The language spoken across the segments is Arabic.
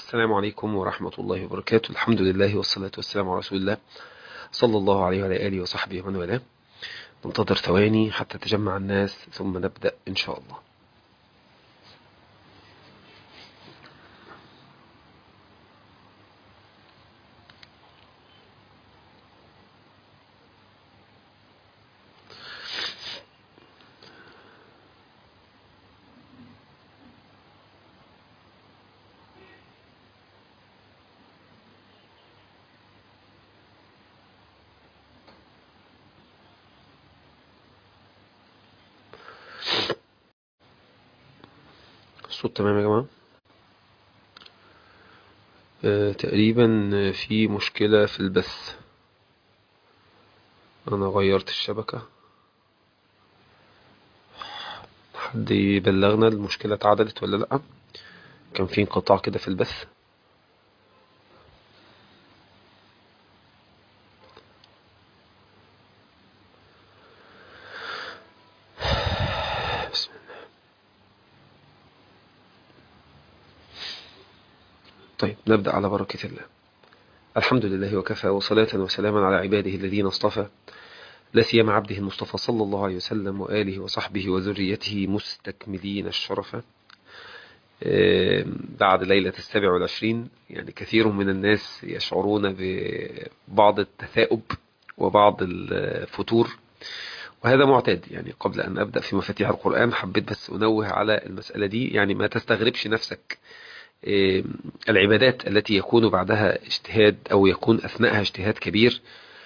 السلام عليكم ورحمة الله وبركاته. الحمد لله والصلاة والسلام على رسول الله صلى الله عليه وعلى آله وصحبه ومن والاه. ننتظر ثواني حتى تجمع الناس ثم نبدأ إن شاء الله. الصوت تمام يا جماعة؟ تقريبا في مشكلة في البث. أنا غيرت الشبكة. حد يبلغنا المشكلة اتعدلت ولا لأ؟ كان في انقطاع كده في البث. بسم الله. طيب نبدأ على بركة الله. الحمد لله وكفى، وصلاة وسلاما على عباده الذين اصطفى، لا سيما عبده المصطفى صلى الله عليه وسلم وآله وصحبه وذريته مستكملين الشرف. بعد ليلة 27 يعني كثير من الناس يشعرون ببعض التثاؤب وبعض الفتور، وهذا معتاد. يعني قبل أن أبدأ في مفاتيح القرآن حبيت بس أنوه على المسألة دي، يعني ما تستغربش نفسك. العبادات التي يكون بعدها اجتهاد أو يكون أثناءها اجتهاد كبير،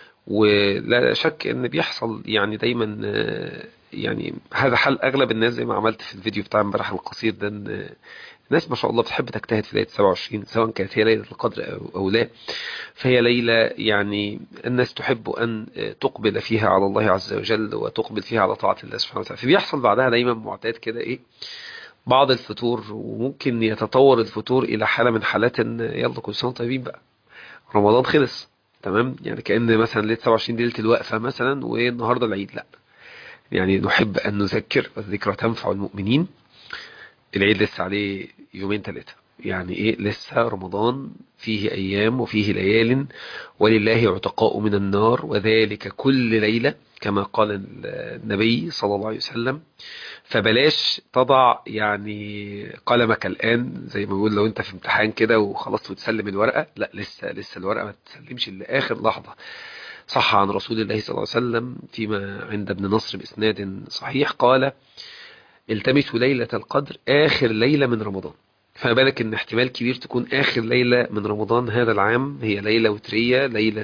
ولا شك ان بيحصل يعني دايما. يعني هذا حال اغلب الناس، زي ما عملت في الفيديو بتاع امبارح القصير ده، ان الناس ما شاء الله بتحب تجتهد في ليله 27، سواء كانت هي ليله القدر او لا. فهي ليله يعني الناس تحب ان تقبل فيها على الله عز وجل وتقبل فيها على طاعه الله سبحانه وتعالى. فبيحصل بعدها دايما معتاد كده ايه، بعض الفتور، وممكن يتطور الفتور الى حاله من حالات ان يلا كل سنه وانتم طيبين بقى، رمضان خلص. تمام، يعني كأن مثلا ليلة 27 دي ليلة الوقفة مثلا، والنهاردة العيد. لا، يعني نحب أن نذكر، والذكرى تنفع المؤمنين. العيد لسه عليه يومين ثلاثة، يعني إيه، لسه رمضان فيه أيام وفيه ليال، ولله عتقاء من النار، وذلك كل ليلة كما قال النبي صلى الله عليه وسلم. فبلاش تضع يعني قلمك الآن، زي ما بيقول لو انت في امتحان كده وخلاص وتسلم الورقة، لا، لسه الورقة ما تسلمش لآخر لحظة. صح عن رسول الله صلى الله عليه وسلم فيما عند ابن نصر بإسناد صحيح قال: التمسوا ليلة القدر آخر ليلة من رمضان. فما بالك ان احتمال كبير تكون آخر ليلة من رمضان هذا العام هي ليلة وترية، ليلة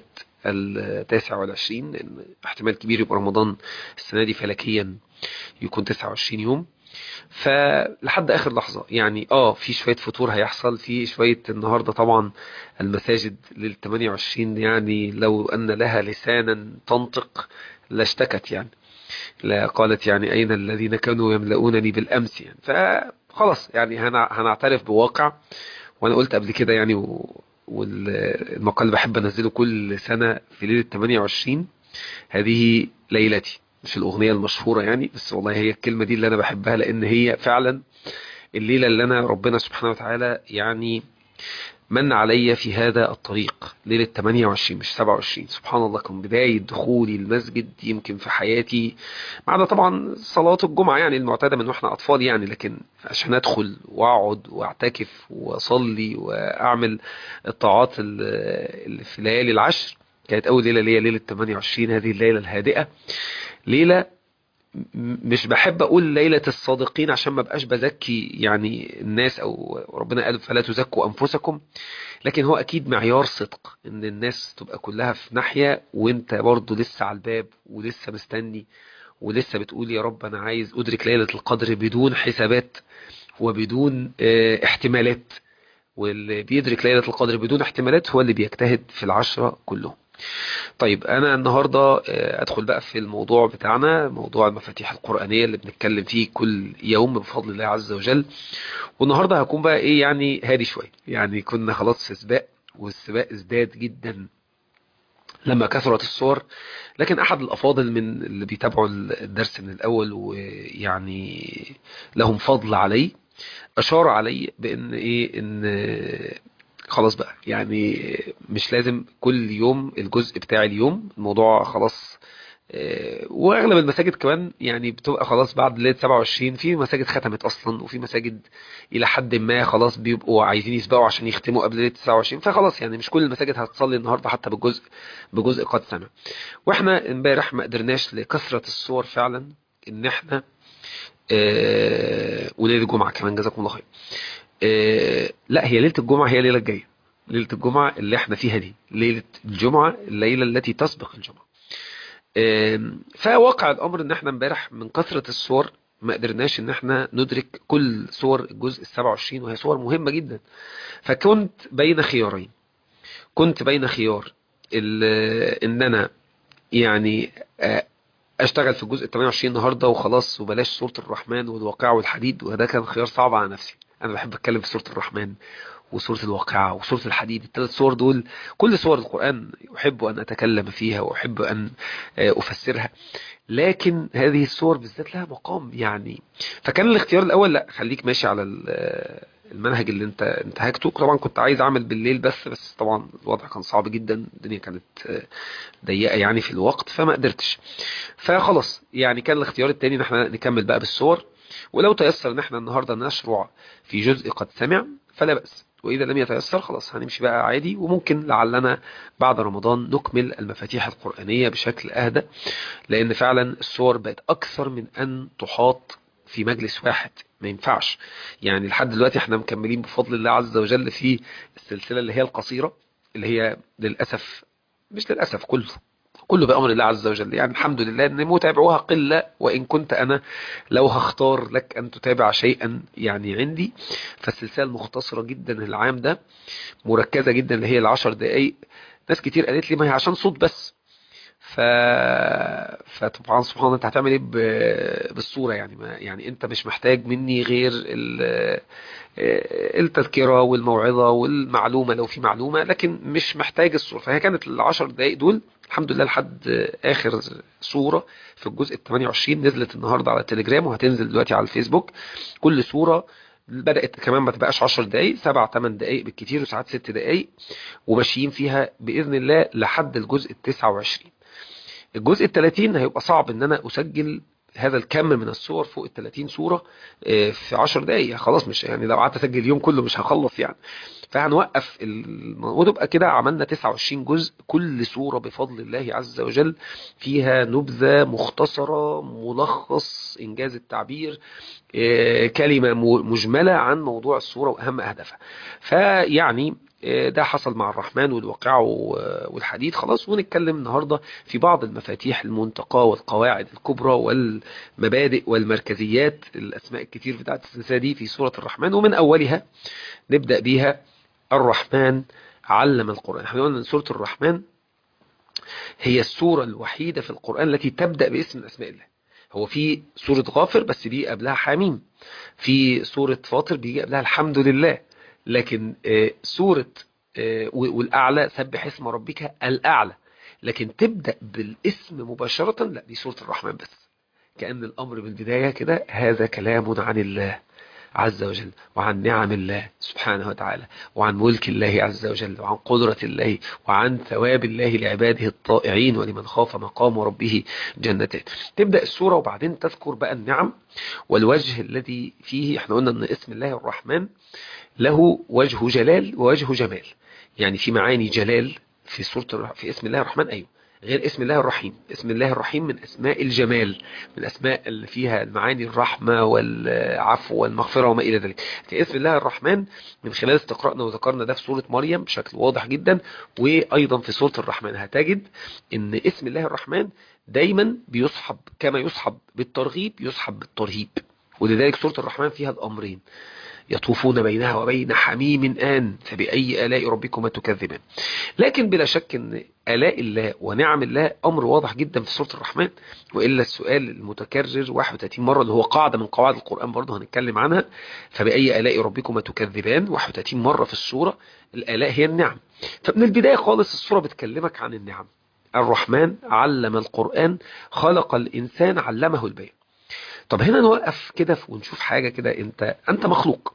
29، لأن احتمال كبير يبقى رمضان السنة دي فلكيا يكون 29 يوم. فلحد اخر لحظة يعني في شوية فطور هيحصل في شوية. النهاردة طبعا المساجد لل 28 يعني لو ان لها لسانا تنطق لاشتكت، يعني لا قالت يعني اين الذين كانوا يملؤونني بالامس. يعني فخلاص يعني هنعترف بواقع. وانا قلت قبل كده يعني والمقال بحب انزله كل سنة في ليلة 28: هذه ليلتي. مش الأغنية المشهورة يعني، بس والله هي الكلمة دي اللي أنا بحبها، لأن هي فعلا الليلة اللي أنا ربنا سبحانه وتعالى يعني من علي في هذا الطريق. ليلة 28 مش 27، سبحان الله. كان بداية دخولي المسجد يمكن في حياتي، ما عدا طبعا صلاة الجمعة يعني المعتادة من واحنا أطفال يعني، لكن عشان أدخل وأقعد وأعتكف وأصلي وأعمل الطاعات اللي في ليالي العشر، كانت أول ليلة ليا ليلة 28. هذه الليلة الهادئة، ليلة مش بحب اقول ليلة الصادقين عشان ما بقاش بزكي يعني الناس، او ربنا قال فلا تزكوا انفسكم، لكن هو اكيد معيار صدق ان الناس تبقى كلها في ناحية وانت برضو لسه على الباب ولسه مستني ولسه بتقول يا رب انا عايز ادرك ليلة القدر بدون حسابات وبدون احتمالات. واللي بيدرك ليلة القدر بدون احتمالات هو اللي بيجتهد في العشرة كلهم. طيب أنا النهاردة أدخل بقى في الموضوع بتاعنا، موضوع المفاتيح القرآنية اللي بنتكلم فيه كل يوم بفضل الله عز وجل. والنهاردة هكون بقى إيه يعني هادي شوية، يعني كنا خلاص في سباق، والسباق ازداد جدا لما كثرت الصور. لكن أحد الأفاضل من اللي بيتابعوا الدرس من الأول ويعني لهم فضل علي، أشار علي بأن إيه، إن خلاص بقى يعني مش لازم كل يوم الجزء بتاع اليوم، الموضوع خلاص. واغلب المساجد كمان يعني بتبقى خلاص بعد ليله 27، في مساجد ختمت اصلا، وفي مساجد الى حد ما خلاص بيبقوا عايزين يسبقوا عشان يختموا قبل ليله 29، فخلاص يعني مش كل المساجد هتصلي النهارده حتى بجزء قد سمع. واحنا امبارح ما قدرناش لكثره الصور فعلا ان احنا وليله الجمعه كمان جزاكم الله خير. لا، هي ليله الجمعه هي الليله الجايه، ليله الجمعه اللي احنا فيها دي ليله الجمعه، الليله التي تسبق الجمعه. فواقع الامر ان احنا امبارح من كثرة الصور ما قدرناش ان احنا ندرك كل صور الجزء ال27، وهي صور مهمة جدا. فكنت بين خيارين، كنت بين خيار ان انا يعني اشتغل في الجزء ال28 النهارده وخلاص وبلاش سورة الرحمن والواقعة والحديد، وده كان خيار صعب على نفسي. انا بحب اتكلم في سورة الرحمن وسورة الواقعة وسورة الحديد، الثلاث سور دول كل سور القرآن أحب أن أتكلم فيها وأحب أن أفسرها، لكن هذه الصور بالذات لها مقام يعني. فكان الاختيار الاول لا، خليك ماشي على المنهج اللي انت انتهجته. طبعا كنت عايز اعمل بالليل بس طبعا الوضع كان صعب جدا، الدنيا كانت ضيقه يعني في الوقت، فما قدرتش. فخلاص يعني كان الاختيار التاني ان احنا نكمل بقى بالصور، ولو تيسر ان احنا النهارده نشرع في جزء قد سمع فلا بأس، وإذا لم يتيسر خلاص هنمشي بقى عادي، وممكن لعلنا بعد رمضان نكمل المفاتيح القرآنية بشكل أهدى، لان فعلا الصور بقت اكثر من ان تحاط في مجلس واحد، ما ينفعش. يعني لحد دلوقتي احنا مكملين بفضل الله عز وجل في السلسلة اللي هي القصيرة، اللي هي للأسف، مش للأسف، كله بأمر الله عز وجل. يعني الحمد لله ان متابعوها قلة، وإن كنت أنا لو هختار لك أن تتابع شيئا يعني عندي، فالسلسلة المختصرة جدا العام ده مركزة جدا اللي هي ال10 دقايق. ناس كتير قالت لي ما هي عشان صوت بس. ف... فطبعا سبحان الله انت هتعمل ايه بالصورة يعني؟ ما يعني انت مش محتاج مني غير التذكرة والموعظة والمعلومة لو في معلومة، لكن مش محتاج الصورة. فهي كانت ال10 دقايق دول الحمد لله لحد اخر صورة في الجزء ال28 نزلت النهاردة على التليجرام، وهتنزل دلوقتي على الفيسبوك. كل صورة بدأت كمان ما تبقاش 10 دقايق، 7 8 دقايق بالكتير، وساعات 6 دقايق، وماشيين فيها بإذن الله لحد الجزء ال29. الجزء ال30 هيبقى صعب ان انا اسجل هذا الكم من الصور فوق ال30 صورة في 10 دقايق. خلاص مش يعني لو قعدت اسجل اليوم كله مش هخلص يعني. فهنوقف وتبقى كده عملنا 29 جزء، كل صورة بفضل الله عز وجل فيها نبذة مختصرة، ملخص إنجاز التعبير، كلمة مجملة عن موضوع الصورة وأهم أهدافها. فيعني ده حصل مع الرحمن والواقع والحديد خلاص. ونتكلم النهاردة في بعض المفاتيح المنتقى والقواعد الكبرى والمبادئ والمركزيات، الأسماء الكتير بتاعت السلسلة دي في سورة الرحمن. ومن أولها نبدأ بيها الرحمن علم القرآن. احنا قلنا ان سورة الرحمن هي السورة الوحيدة في القرآن التي تبدأ باسم من أسماء الله. هو في سورة غافر بس دي قبلها حميم، في سورة فاطر بيجي قبلها الحمد لله، لكن سورة والأعلى سبح اسم ربك الأعلى، لكن تبدأ بالاسم مباشرة لا، دي سورة الرحمن بس. كأن الأمر بالبداية كده هذا كلام عن الله عز وجل، وعن نعم الله سبحانه وتعالى، وعن ملك الله عز وجل، وعن قدرة الله، وعن ثواب الله لعباده الطائعين، ولمن خاف مقام ربه جنتان. تبدأ السورة وبعدين تذكر بقى النعم والوجه الذي فيه. احنا قلنا ان اسم الله الرحمن له وجه جلال ووجه جمال، يعني في معاني جلال في سورة في اسم الله الرحمن، أيوه، غير اسم الله الرحيم. اسم الله الرحيم من أسماء الجمال، من أسماء اللي فيها المعاني الرحمة والعفو والمغفرة وما إلى ذلك. في اسم الله الرحمن من خلال استقرأنا وذكرنا ده في سورة مريم بشكل واضح جدا، وأيضا في سورة الرحمن هتجد إن اسم الله الرحمن دايما بيصحب، كما يصحب بالترغيب يصحب بالترهيب. ولذلك سورة الرحمن فيها الأمرين، يطوفون بينها وبين حميم آن فبأي آلاء ربكما تكذبان. لكن بلا شك أن آلاء الله ونعم الله أمر واضح جدا في سورة الرحمن، وإلا السؤال المتكرر 31 مرة اللي هو قاعدة من قواعد القرآن برضه هنتكلم عنها، فبأي آلاء ربكما تكذبان 31 مرة في السورة. الآلاء هي النعم. فمن البداية خالص السورة بتكلمك عن النعم. الرحمن علم القرآن، خلق الإنسان علمه البيان. طب هنا نوقف كده ونشوف حاجة كده. انت مخلوق،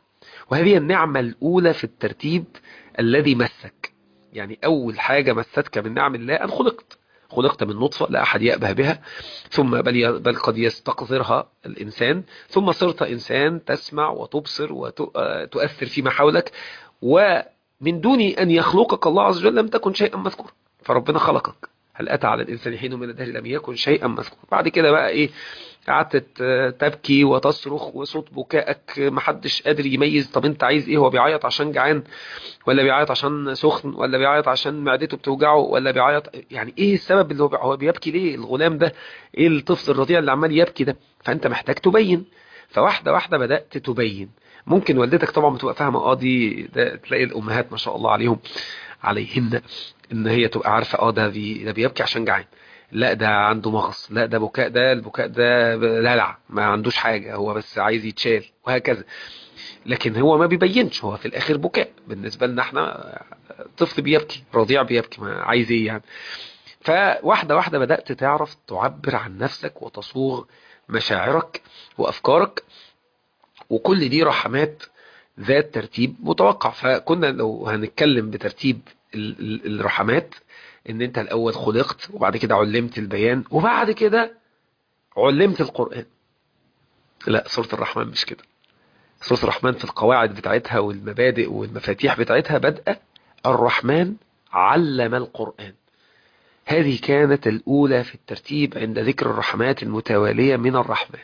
وهذه النعمة الأولى في الترتيب الذي مسك. يعني أول حاجة مستك من نعم الله أن خلقت من نطفة لا أحد يأبه بها، ثم بل قد يستقذرها الإنسان، ثم صرت إنسان تسمع وتبصر وتؤثر فيما حولك، ومن دون أن يخلقك الله عز وجل لم تكن شيئا مذكورا. فربنا خلقك. هل أتى على الإنسان حين من الدهر لم يكن شيئا مذكورا. بعد كده بقى إيه؟ قعدت تبكي وتصرخ، وصوت بكائك محدش قادر يميز طب انت عايز ايه. هو بيعيط عشان جعان، ولا بيعيط عشان سخن، ولا بيعيط عشان معدته بتوجعه، ولا بيعيط يعني ايه السبب اللي هو بيبكي ليه الغلام ده؟ ايه الطفل الرضيع اللي عمال يبكي ده؟ فانت محتاج تبين. فواحدة واحدة بدأت تبين. ممكن والدتك طبعا بتبقى فاهمة دي ده، تلاقي الامهات ما شاء الله عليهن ان هي تبقى عارفة ده بيبكي عشان جعان، لا ده عنده مغص، لا ده بكاء، ده البكاء ده للع، ما عندوش حاجة، هو بس عايز يتشال، وهكذا. لكن هو ما بيبينش، هو في الاخر بكاء بالنسبة لنا احنا. طفل بيبكي، رضيع بيبكي، ما عايز ايه يعني. فواحدة واحدة بدأت تعرف تعبر عن نفسك وتصوغ مشاعرك وأفكارك، وكل دي رحمات ذات ترتيب متوقع. فكنا لو هنتكلم بترتيب الرحمات، ان انت الاول خلقت، وبعد كده علمت البيان، وبعد كده علمت القرآن. لا، سورة الرحمن مش كده. سورة الرحمن في القواعد بتاعتها والمبادئ والمفاتيح بتاعتها بدأ الرحمن علم القرآن. هذه كانت الأولى في الترتيب عند ذكر الرحمات المتوالية من الرحمن.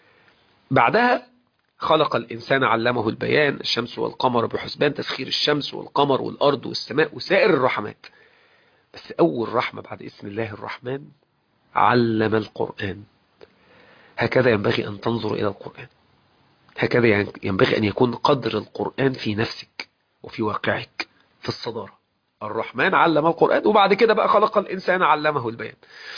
بعدها خلق الإنسان علمه البيان، الشمس والقمر بحسبان، تسخير الشمس والقمر والأرض والسماء وسائر الرحمات. بس أول رحمة بعد اسم الله الرحمن علم القرآن. هكذا ينبغي أن تنظر إلى القرآن، هكذا ينبغي أن يكون قدر القرآن في نفسك وفي واقعك في الصدارة. الرحمن علم القرآن، وبعد كده بقى خلق الإنسان علمه البيان.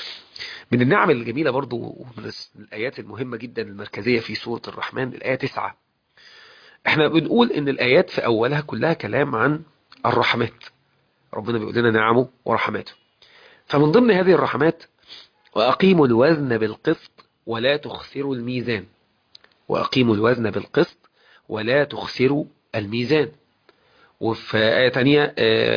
من النعم الجميلة برضو ومن الآيات المهمة جدا المركزية في سورة الرحمن الآية 9. احنا بنقول ان الآيات في أولها كلها كلام عن الرحمات، ربنا بيقول لنا نعمه ورحماته. فمن ضمن هذه الرحمات وأقيموا الوزن بالقسط ولا تخسروا الميزان. وأقيموا الوزن بالقسط ولا تخسروا الميزان. وفي آية تانية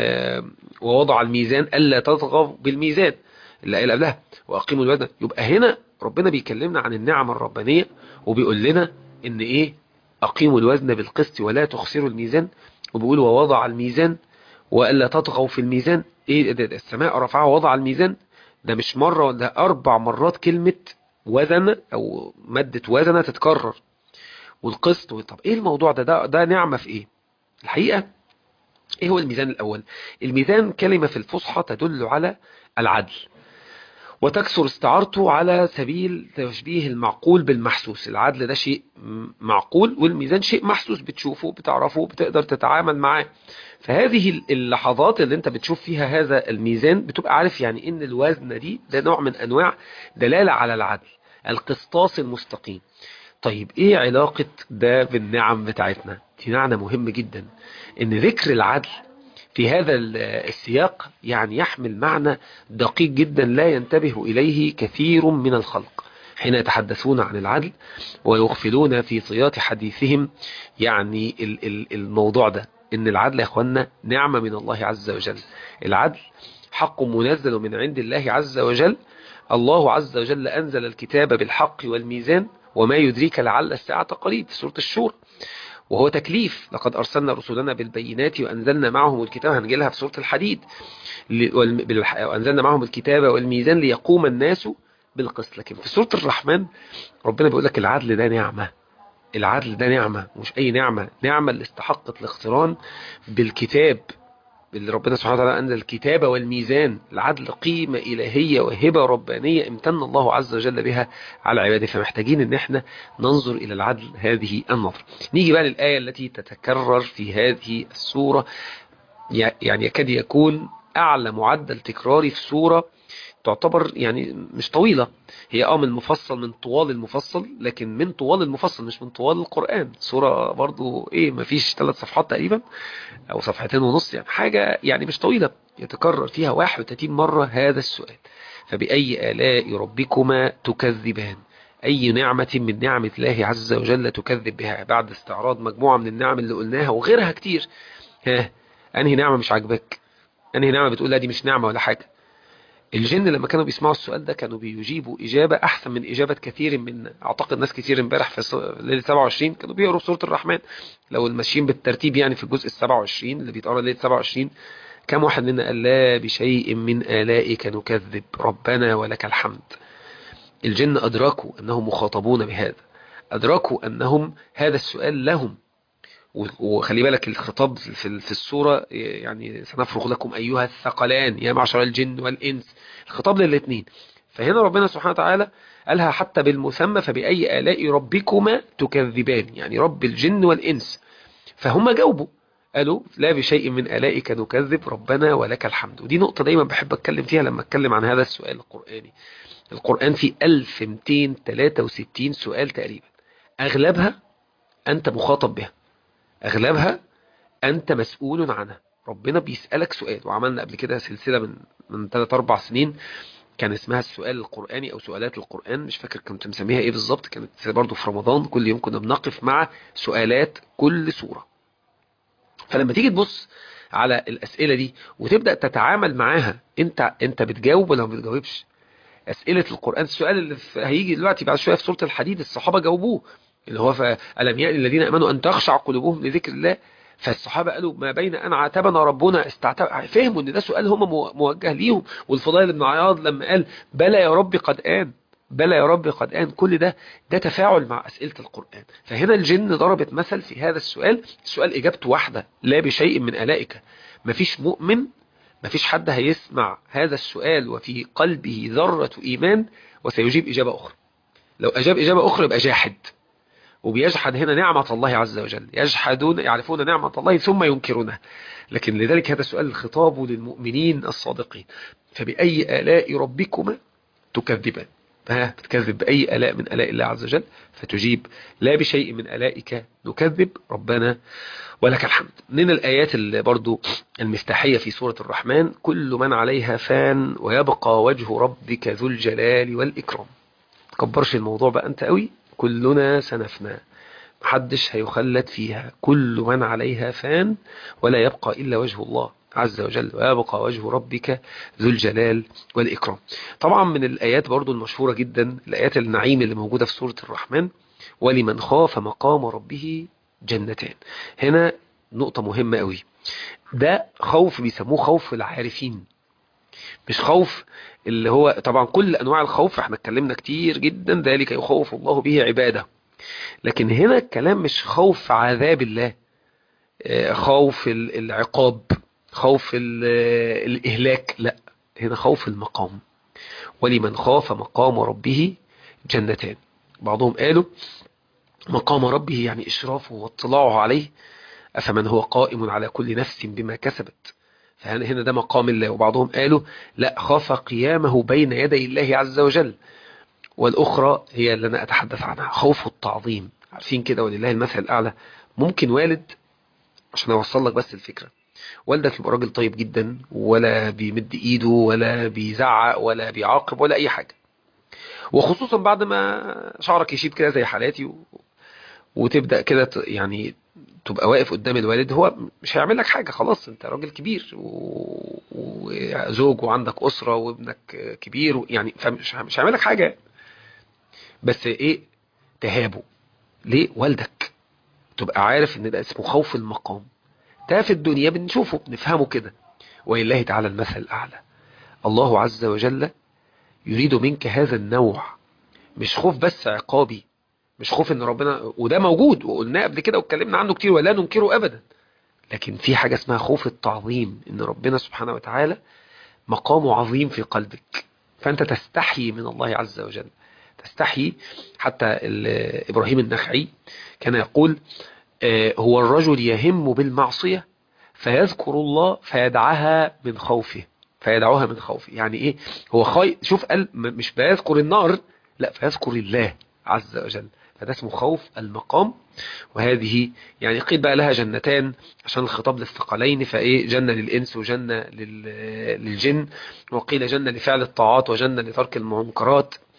ووضع الميزان ألا تطغوا بالميزان، اللي قبلها وأقيموا الوزن. يبقى هنا ربنا بيكلمنا عن النعم الربانية، وبيقول لنا إن إيه؟ أقيموا الوزن بالقسط ولا تخسروا الميزان، وبيقول ووضع الميزان وألا تطغوا في الميزان. إيه ده؟ السماء رفعها ووضع الميزان. ده مش مرة ولا 4 مرات كلمة وزن أو مادة وزنة تتكرر. والقسط، طب إيه الموضوع ده نعمة في إيه؟ الحقيقة إيه هو الميزان الأول؟ الميزان كلمة في الفصحى تدل على العدل، وتكثر استعارته على سبيل تشبيه المعقول بالمحسوس. العدل ده شيء معقول، والميزان شيء محسوس، بتشوفه بتعرفه بتقدر تتعامل معاه. فهذه اللحظات اللي انت بتشوف فيها هذا الميزان بتبقى عارف يعني ان الوزن ده نوع من انواع دلالة على العدل، القسطاس المستقيم. طيب ايه علاقة ده بالنعم بتاعتنا؟ دي معنى مهم جدا، ان ذكر العدل في هذا السياق يعني يحمل معنى دقيق جدا لا ينتبه إليه كثير من الخلق حين يتحدثون عن العدل، ويغفلون في طيات حديثهم يعني الموضوع ده. إن العدل يا أخوانا نعمة من الله عز وجل. العدل حق منزل من عند الله عز وجل. الله عز وجل أنزل الكتاب بالحق والميزان، وما يدريك لعل الساعة قريب في سورة الشورى. وهو تكليف، لقد أرسلنا رسلنا بالبينات وأنزلنا معهم الكتاب، هنجيلها في سورة الحديد، وأنزلنا معهم الكتاب والميزان ليقوم الناس بالقسط. لكن في سورة الرحمن ربنا بيقول لك العدل ده نعمة. العدل ده نعمة، مش أي نعمة، نعمة اللي استحقت الاقتران بالكتاب اللي ربنا سبحانه وتعالى أنزل الكتاب والميزان. العدل قيمة إلهية وهبة ربانية امتن الله عز وجل بها على عباده، فمحتاجين ان احنا ننظر إلى العدل هذه النظر. نيجي بقى للآية التي تتكرر في هذه السورة، يعني يكاد يكون أعلى معدل تكراري في سورة تعتبر يعني مش طويلة. هي من المفصل، من طوال المفصل، لكن من طوال المفصل مش من طوال القرآن. سورة برضو مفيش 3 صفحات تقريبا او 2.5 يعني حاجة يعني مش طويلة، يتكرر فيها 31 مرة هذا السؤال. فبأي آلاء ربكما تكذبان؟ أي نعمة من نعمة الله عز وجل تكذب بها، بعد استعراض مجموعة من النعم اللي قلناها وغيرها كتير. ها، أنهي نعمة مش عاجباك؟ أنهي نعمة بتقول لا دي مش نعمة ولا حاجة؟ الجن لما كانوا بيسمعوا السؤال ده كانوا بيجيبوا إجابة أحسن من إجابة كثير من، أعتقد ناس كتير امبارح في ليلة 27 كانوا بيقروا سورة الرحمن. لو الماشيين بالترتيب يعني في الجزء ال 27 اللي بيتقرا ليلة 27، كم واحد منا قال لا بشيء من آلائك نكذب ربنا ولك الحمد؟ الجن أدركوا أنهم مخاطبون بهذا، أدركوا أنهم هذا السؤال لهم. وخلي بالك الخطاب في السورة يعني سنفرغ لكم أيها الثقلان يا معشر الجن والإنس، الخطاب للاثنين. فهنا ربنا سبحانه وتعالى قالها حتى بالمسمى، فبأي آلاء ربكما تكذبان، يعني رب الجن والإنس. فهم جاوبوا قالوا لا بشيء من آلائك نكذب ربنا ولك الحمد. ودي نقطة دايما بحب أتكلم فيها لما أتكلم عن هذا السؤال القرآني. القرآن فيه 1263 سؤال تقريبا، أغلبها أنت مخاطب بها، أغلبها أنت مسؤول عنها. ربنا بيسألك سؤال، وعملنا قبل كده سلسلة من 3-4 سنين كان اسمها السؤال القرآني أو سؤالات القرآن، مش فاكر كنت مسميها إيه بالظبط، كانت برضو في رمضان كل يوم كنا بنقف مع سؤالات كل سورة. فلما تيجي تبص على الأسئلة دي وتبدأ تتعامل معاها، أنت بتجاوب ولا ما بتجاوبش؟ أسئلة القرآن، السؤال اللي هيجي دلوقتي بعد شوية في سورة الحديد الصحابة جاوبوه، اللي هو ألم يأن الذين آمنوا أن تخشع قلوبهم لذكر الله. فالصحابة قالوا ما بين أن عاتبنا ربنا فهموا أن ده سؤال هم موجه ليهم. والفضيل بن عياض لما قال بلى يا رب قد آن، بلى يا رب قد آن، كل ده تفاعل مع أسئلة القرآن. فهنا الجن ضربت مثل في هذا السؤال، السؤال إجابته واحدة لا بشيء من آلائك. مفيش مؤمن، مفيش حد هيسمع هذا السؤال وفي قلبه ذرة إيمان وسيجيب إجابة أخرى. لو أجاب إجابة أخرى يبقى جاحد، وبيجحد هنا نعمة الله عز وجل، يجحدون يعرفون نعمة الله ثم ينكرونها. لكن لذلك هذا السؤال الخطاب للمؤمنين الصادقين. فبأي آلاء ربكما تكذبان؟ بتكذب بأي آلاء من آلاء الله عز وجل؟ فتجيب لا بشيء من آلائك نكذب ربنا ولك الحمد. من الآيات اللي برضو المفتاحية في سورة الرحمن كل من عليها فان ويبقى وجه ربك ذو الجلال والإكرام. تكبرش الموضوع بقى أنت قوي، كلنا سنفنى، محدش هيخلد فيها، كل من عليها فان ولا يبقى إلا وجه الله عز وجل ويبقى وجه ربك ذو الجلال والإكرام. طبعا من الآيات برضو المشهورة جدا الآيات النعيم اللي موجودة في سورة الرحمن ولمن خاف مقام ربه جنتان. هنا نقطة مهمة قوي، ده خوف بيسموه خوف العارفين، مش خوف اللي هو طبعا كل أنواع الخوف احنا اتكلمنا كتير جدا ذلك يخوف الله به عباده. لكن هنا الكلام مش خوف عذاب الله، خوف العقاب، خوف الإهلاك، لا، هنا خوف المقام. ولمن خاف مقام ربه جنتان. بعضهم قالوا مقام ربه يعني إشرافه واطلاعه عليه، أفمن هو قائم على كل نفس بما كسبت، فهنا ده مقام الله. وبعضهم قالوا لا، خاف قيامه بين يدي الله عز وجل. والأخرى هي اللي أنا أتحدث عنها، خوف التعظيم. عارفين كده ولله المثل الأعلى، ممكن والد، عشان أوصل لك بس الفكرة، والدك يبقى راجل طيب جدا ولا بيمد إيده ولا بيزعق ولا بيعاقب ولا أي حاجة، وخصوصا بعد ما شعرك يشيب كده زي حالاتي وتبدأ كده يعني تبقى واقف قدام الوالد، هو مش هيعمل لك حاجة، خلاص انت راجل كبير وزوج وعندك أسرة وابنك كبير يعني مش هيعمل لك حاجة. بس ايه، تهابه ليه؟ والدك. تبقى عارف ان ده اسمه خوف المقام. ده في الدنيا بنشوفه بنفهمه كده، ولله تعالى المثل الأعلى. الله عز وجل يريد منك هذا النوع، مش خوف بس عقابي، مش خوف ان ربنا، وده موجود وقلناه قبل كده واتكلمنا عنه كتير ولا ننكره ابدا، لكن في حاجة اسمها خوف التعظيم، ان ربنا سبحانه وتعالى مقامه عظيم في قلبك، فانت تستحي من الله عز وجل، تستحي. حتى ابراهيم النخعي كان يقول هو الرجل يهم بالمعصية فيذكر الله فيدعها من خوفه، فيدعوها من خوفه. يعني ايه؟ هو شوف قال مش بيذكر النار، لا، فيذكر الله عز وجل، فده اسمه خوف المقام. وهذه يعني قيل بقى لها جنتان عشان الخطاب للثقلين، فايه، جنة للإنس وجنة للجن، وقيل جنة لفعل الطاعات وجنة لترك المنكرات.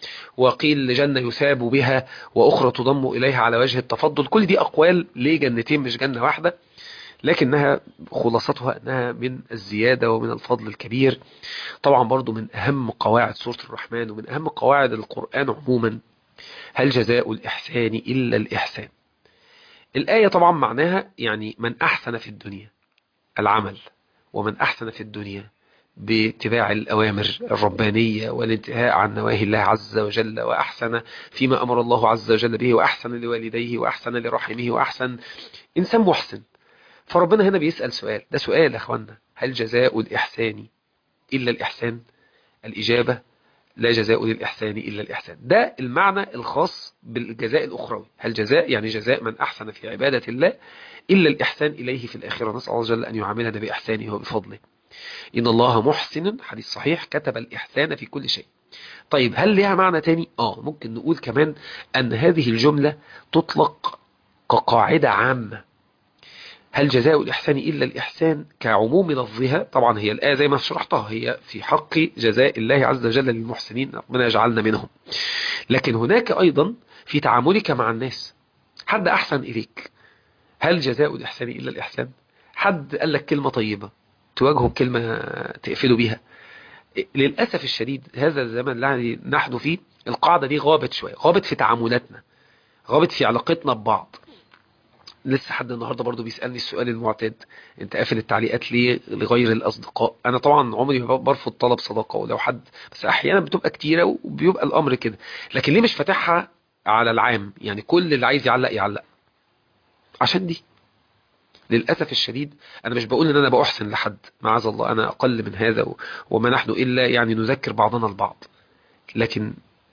وقيل لجنة يثاب بها وأخرى تضم إليها على وجه التفضل. كل دي أقوال لجنتين مش جنة واحدة، لكنها خلاصتها أنها من الزيادة ومن الفضل الكبير. طبعا برضو من أهم قواعد سورة الرحمن ومن أهم قواعد القرآن عموما، هل جزاء الإحسان إلا الإحسان. الآية طبعا معناها يعني من أحسن في الدنيا العمل، ومن أحسن في الدنيا باتباع الأوامر الربانية والانتهاء عن نواهي الله عز وجل، وأحسن فيما أمر الله عز وجل به، وأحسن لوالديه، وأحسن لرحمه، وأحسن إنسان محسن. فربنا هنا بيسأل سؤال، ده سؤال يا أخوانا، هل جزاء الإحسان إلا الإحسان؟ الإجابة لا جزاء للإحسان إلا الإحسان. ده المعنى الخاص بالجزاء الأخروي. هل جزاء يعني جزاء من أحسن في عبادة الله إلا الإحسان إليه في الآخرة. نسأل الله جل أن يعاملنا بإحسانه وبفضله. إن الله محسن، حديث صحيح، كتب الإحسان في كل شيء. طيب هل لها معنى تاني؟ ممكن نقول كمان أن هذه الجملة تطلق كقاعدة عامة. هل جزاء الإحسان إلا الإحسان كعموم لفظها، طبعا هي الآية زي ما شرحتها هي في حق جزاء الله عز وجل للمحسنين، ربنا يجعلنا منهم. لكن هناك أيضا في تعاملك مع الناس، حد أحسن إليك، هل جزاء الإحسان إلا الإحسان؟ حد قال لك كلمة طيبة تواجهه بكلمة تقفله بيها. للأسف الشديد هذا الزمن الذي نحن فيه القاعدة دي غابت شوية، غابت في تعاملاتنا، غابت في علاقتنا ببعض. لسه حد النهاردة برضو بيسألني السؤال المعتاد، انت قافل التعليقات ليه لغير الأصدقاء؟ أنا طبعا عمري ما برفض طلب صداقة، ولو حد، بس أحيانا بتبقى كتيرة وبيبقى الأمر كده. لكن ليه مش فاتحها على العام؟ يعني كل اللي عايز يعلق يعلق عشان دي. للأسف الشديد أنا مش بقول إن أنا بأحسن لحد، معاذ الله، أنا أقل من هذا وما نحن إلا يعني نذكر بعضنا البعض. لكن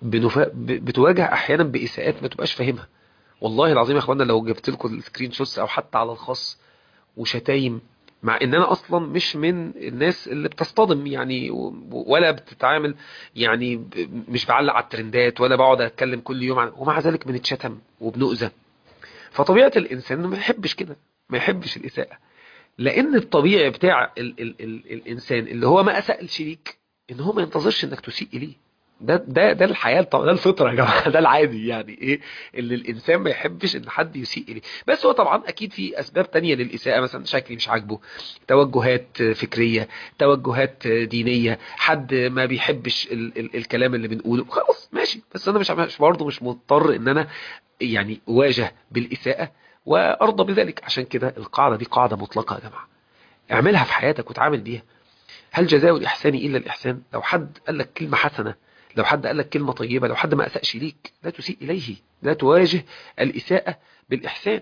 بتواجه أحيانا بإساءات ما تبقاش فاهمها. والله العظيم يا أخوانا لو جبت لكم السكرين شوتس أو حتى على الخاص وشتايم، مع ان انا اصلا مش من الناس اللي بتصطدم يعني ولا بتتعامل يعني مش بعلق على الترندات ولا بقعد اتكلم كل يوم ومع ذلك بنتشتم وبنؤذى. فطبيعة الانسان ما يحبش كده، ما يحبش الاساءة، لان الطبيعي بتاع ال الانسان اللي هو ما اسألش ليك ان هو ما ينتظرش انك تسيء اليه. ده الحياة، ده الفطرة يا جماعة، ده العادي يعني ايه اللي الانسان ما يحبش ان حد يسيء اليه. بس هو طبعا اكيد في اسباب تانية للاساءة، مثلا شكلي مش عاجبه، توجهات فكرية، توجهات دينية، حد ما بيحبش ال الكلام اللي بنقوله، خلاص ماشي. بس انا مش برضه مش مضطر ان انا يعني اواجه بالاساءة وارضى بذلك. عشان كده القاعدة دي قاعدة مطلقة يا جماعة، اعملها في حياتك وتعامل بيها. هل جزاء الإحسان إلا الإحسان؟ لو حد قال لك كلمة حسنة، لو حد قال لك كلمة طيبة، لو حد ما أسأش ليك، لا تسيء إليه، لا تواجه الإساءة بالإحسان،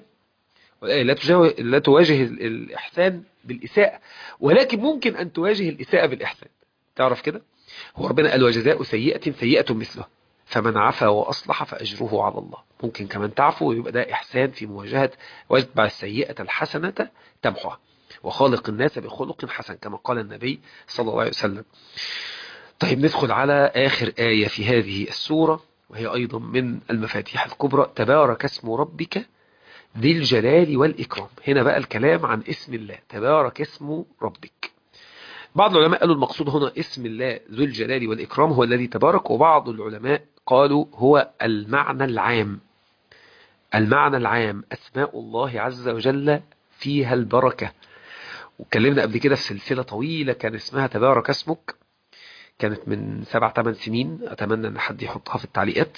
لا تواجه الإحسان بالإساءة، ولكن ممكن أن تواجه الإساءة بالإحسان. تعرف كده؟ هو ربنا قال وجزاء سيئة سيئة مثله، فمن عفا وأصلح فأجره على الله. ممكن كمان تعفو ويبقى ده إحسان في مواجهة، واتبع السيئة الحسنة تمحها، وخالق الناس بخلق حسن كما قال النبي صلى الله عليه وسلم. طيب ندخل على آخر آية في هذه السورة، وهي أيضا من المفاتيح الكبرى، تبارك اسم ربك ذي الجلال والإكرام. هنا بقى الكلام عن اسم الله، تبارك اسم ربك. بعض العلماء قالوا المقصود هنا اسم الله ذو الجلال والإكرام هو الذي تبارك، وبعض العلماء قالوا هو المعنى العام. المعنى العام أسماء الله عز وجل فيها البركة. واتكلمنا قبل كده في سلسلة طويلة كان اسمها تبارك اسمك، كانت من 7-8 سنين، أتمنى أن حد يحطها في التعليقات.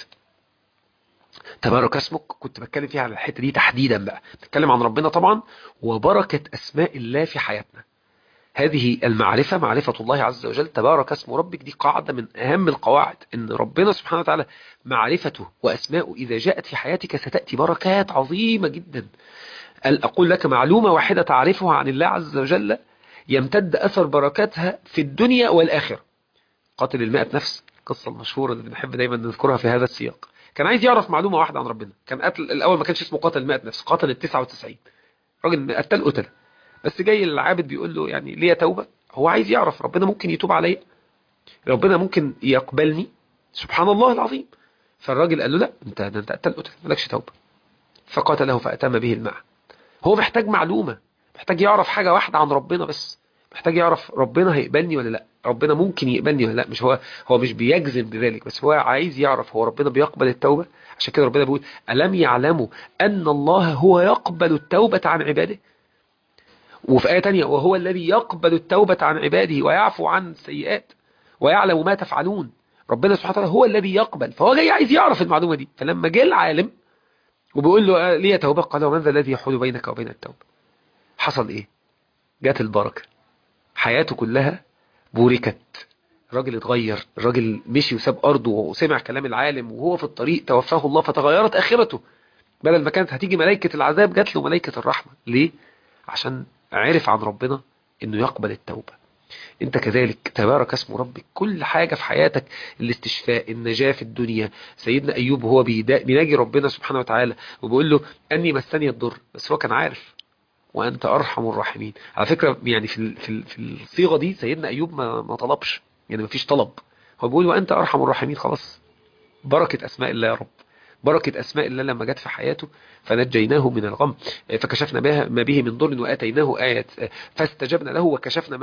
تبارك اسمك كنت بتكلم فيها على الحتة دي تحديدا، بقى بتكلم عن ربنا طبعا وبركة أسماء الله في حياتنا. هذه المعرفة، معرفة الله عز وجل، تبارك اسم ربك، دي قاعدة من أهم القواعد، إن ربنا سبحانه وتعالى معرفته وأسماءه إذا جاءت في حياتك ستأتي بركات عظيمة جدا. أقول لك معلومة واحدة تعرفها عن الله عز وجل يمتد أثر بركاتها في الدنيا والآخرة. قاتل 100 نفس، القصة المشهورة اللي بنحب دايما نذكرها في هذا السياق، كان عايز يعرف معلومة واحدة عن ربنا. كان قتل الأول ما كانش اسمه قاتل 100 نفس، قاتل 99، راجل قتل. بس جاي العابد بيقول له يعني ليه توبة، هو عايز يعرف ربنا ممكن يتوب عليا، ربنا ممكن يقبلني، سبحان الله العظيم. فالراجل قال له لا، انت قتل مالكش توبة، فقاتله فأتم به الماء. هو محتاج معلومة، محتاج يعرف حاجة واحدة عن ربنا، بس محتاج يعرف ربنا هيقبلني ولا لا. ربنا ممكن يقبلني ولا لا. مش هو مش بيجزم بذلك، بس هو عايز يعرف هو ربنا بيقبل التوبة. عشان كده ربنا بيقول ألم يعلموا أن الله هو يقبل التوبة عن عباده. وفي آية تانية وهو الذي يقبل التوبة عن عباده ويعفو عن السيئات ويعلم ما تفعلون. ربنا سبحانه وتعالى هو الذي يقبل، فهو جاي عايز يعرف المعلومة دي. فلما جه العالم وبيقول له ليه توبة، قال ومن ذا الذي يحول بينك وبين التوبة. حصل ايه؟ جات البركة، حياته كلها بوركت. الراجل اتغير، الراجل مشي وساب أرضه وسمع كلام العالم، وهو في الطريق توفاه الله فتغيرت آخرته. بدل ما كانت هتيجي ملائكة العذاب جات له ملائكة الرحمة. ليه؟ عشان عرف عن ربنا انه يقبل التوبة. انت كذلك تبارك اسم ربك. كل حاجة في حياتك، الاستشفاء، النجاة في الدنيا. سيدنا ايوب وهو بيناجي ربنا سبحانه وتعالى وبيقول له اني مسني الضر، بس هو كان عارف وانت ارحم الراحمين. على فكرة يعني في الصيغة دي سيدنا ايوب ما طلبش، يعني ما فيش طلب. هو بيقول وانت ارحم الراحمين. خلاص، بركة اسماء الله يا رب، بركة أسماء الله لما جت في حياته. فنجيناه من الغم، فكشفنا ما به من ضر وآتيناه آيات، فاستجبنا له وكشفنا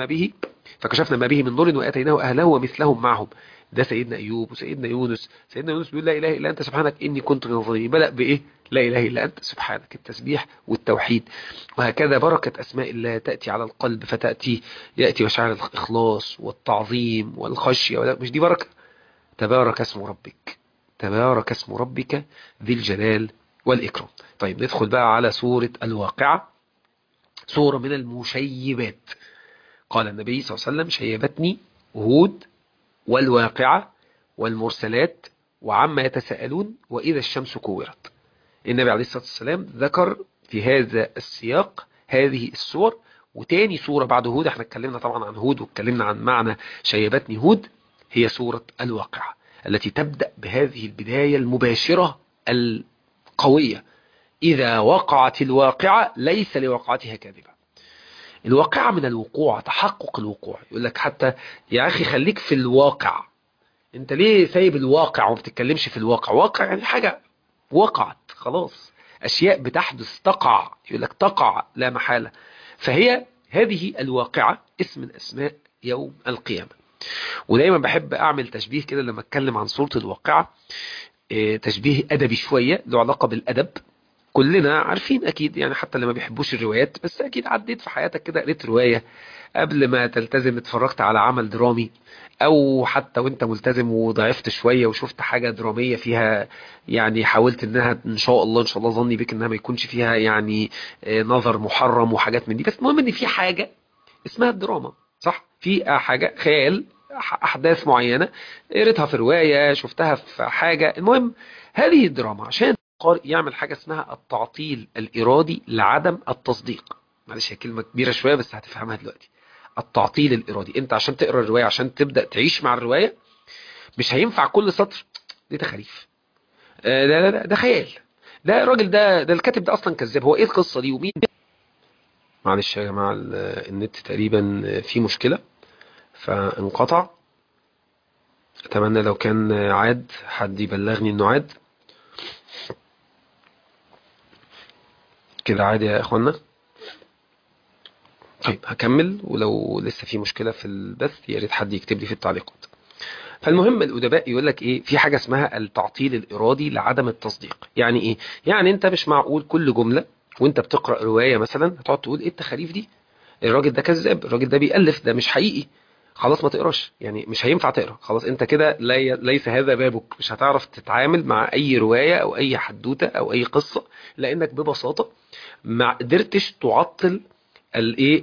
ما به من ضر وآتيناه أهله ومثلهم معهم. ده سيدنا أيوب. وسيدنا يونس، سيدنا يونس بيقول لا إله إلا أنت سبحانك إني كنت من الظالمين. بدأ بإيه؟ لا إله إلا أنت سبحانك، التسبيح والتوحيد. وهكذا بركة أسماء الله تأتي على القلب، يأتي مشاعر الإخلاص والتعظيم والخشية. مش دي بركة؟ تبارك اسم ربك، تبارك اسم ربك ذي الجلال والإكرام. طيب ندخل بقى على سورة الواقعة، سورة من المشيبات. قال النبي صلى الله عليه وسلم شيبتني هود والواقعة والمرسلات وعما يتساءلون وإذا الشمس كورت. النبي عليه الصلاة والسلام ذكر في هذا السياق هذه السور. وتاني سورة بعد هود، احنا اتكلمنا طبعا عن هود واتكلمنا عن معنى شيبتني هود، هي سورة الواقعة التي تبدأ بهذه البداية المباشرة القوية: إذا وقعت الواقعة ليس لوقعتها كاذبة. الواقعة من الوقوع، تحقق الوقوع. يقول لك حتى يا أخي خليك في الواقع، انت ليه سايب الواقع وما بتتكلمش في الواقع؟ واقع يعني حاجة وقعت خلاص، أشياء بتحدث تقع. يقول لك تقع لا محالة. فهي هذه الواقعة اسم من أسماء يوم القيامة. ودايما بحب أعمل تشبيه كده لما أتكلم عن سورة الواقعة، تشبيه أدبي شوية له علاقة بالأدب. كلنا عارفين أكيد، يعني حتى اللي ما بيحبوش الروايات، بس أكيد عديت في حياتك كده قريت رواية قبل ما تلتزم، اتفرجت على عمل درامي، او حتى وانت ملتزم وضعفت شوية وشفت حاجة درامية فيها، يعني حاولت انها ان شاء الله ظني بك انها ما يكونش فيها يعني نظر محرم وحاجات من دي. بس المهم ان في حاجة اسمها الدراما، صح؟ في حاجة خيال، احداث معينة قريتها في رواية، شفتها في حاجة. المهم هذه الدراما عشان القارئ يعمل حاجة اسمها التعطيل الإرادي لعدم التصديق. معلش هي كلمة كبيرة شوية بس هتفهمها دلوقتي. التعطيل الإرادي، انت عشان تقرأ الرواية، عشان تبدأ تعيش مع الرواية، مش هينفع كل سطر دي تخاريف، ده خيال، ده الراجل ده الكاتب ده اصلا كذاب، هو ايه القصة دي ومين؟ معلش يا جماعة النت تقريبا فيه مشكلة فانقطع. اتمنى لو كان عاد حد يبلغني انه عاد كده. عادي يا اخوانا. طيب هكمل، ولو لسه في مشكلة في البث يا ريت حد يكتب لي في التعليقات. فالمهم الأدباء يقول لك ايه؟ في حاجة اسمها التعطيل الإرادي لعدم التصديق. يعني ايه؟ يعني انت مش معقول كل جملة وانت بتقرأ رواية مثلا هتقعد تقول ايه التخاريف دي، الراجل ده كذاب، الراجل ده بيألف، ده مش حقيقي. خلاص ما تقراش، يعني مش هينفع تقرا. خلاص انت كده ليس هذا بابك، مش هتعرف تتعامل مع اي رواية او اي حدوتة او اي قصة، لانك ببساطة ما قدرتش تعطل الايه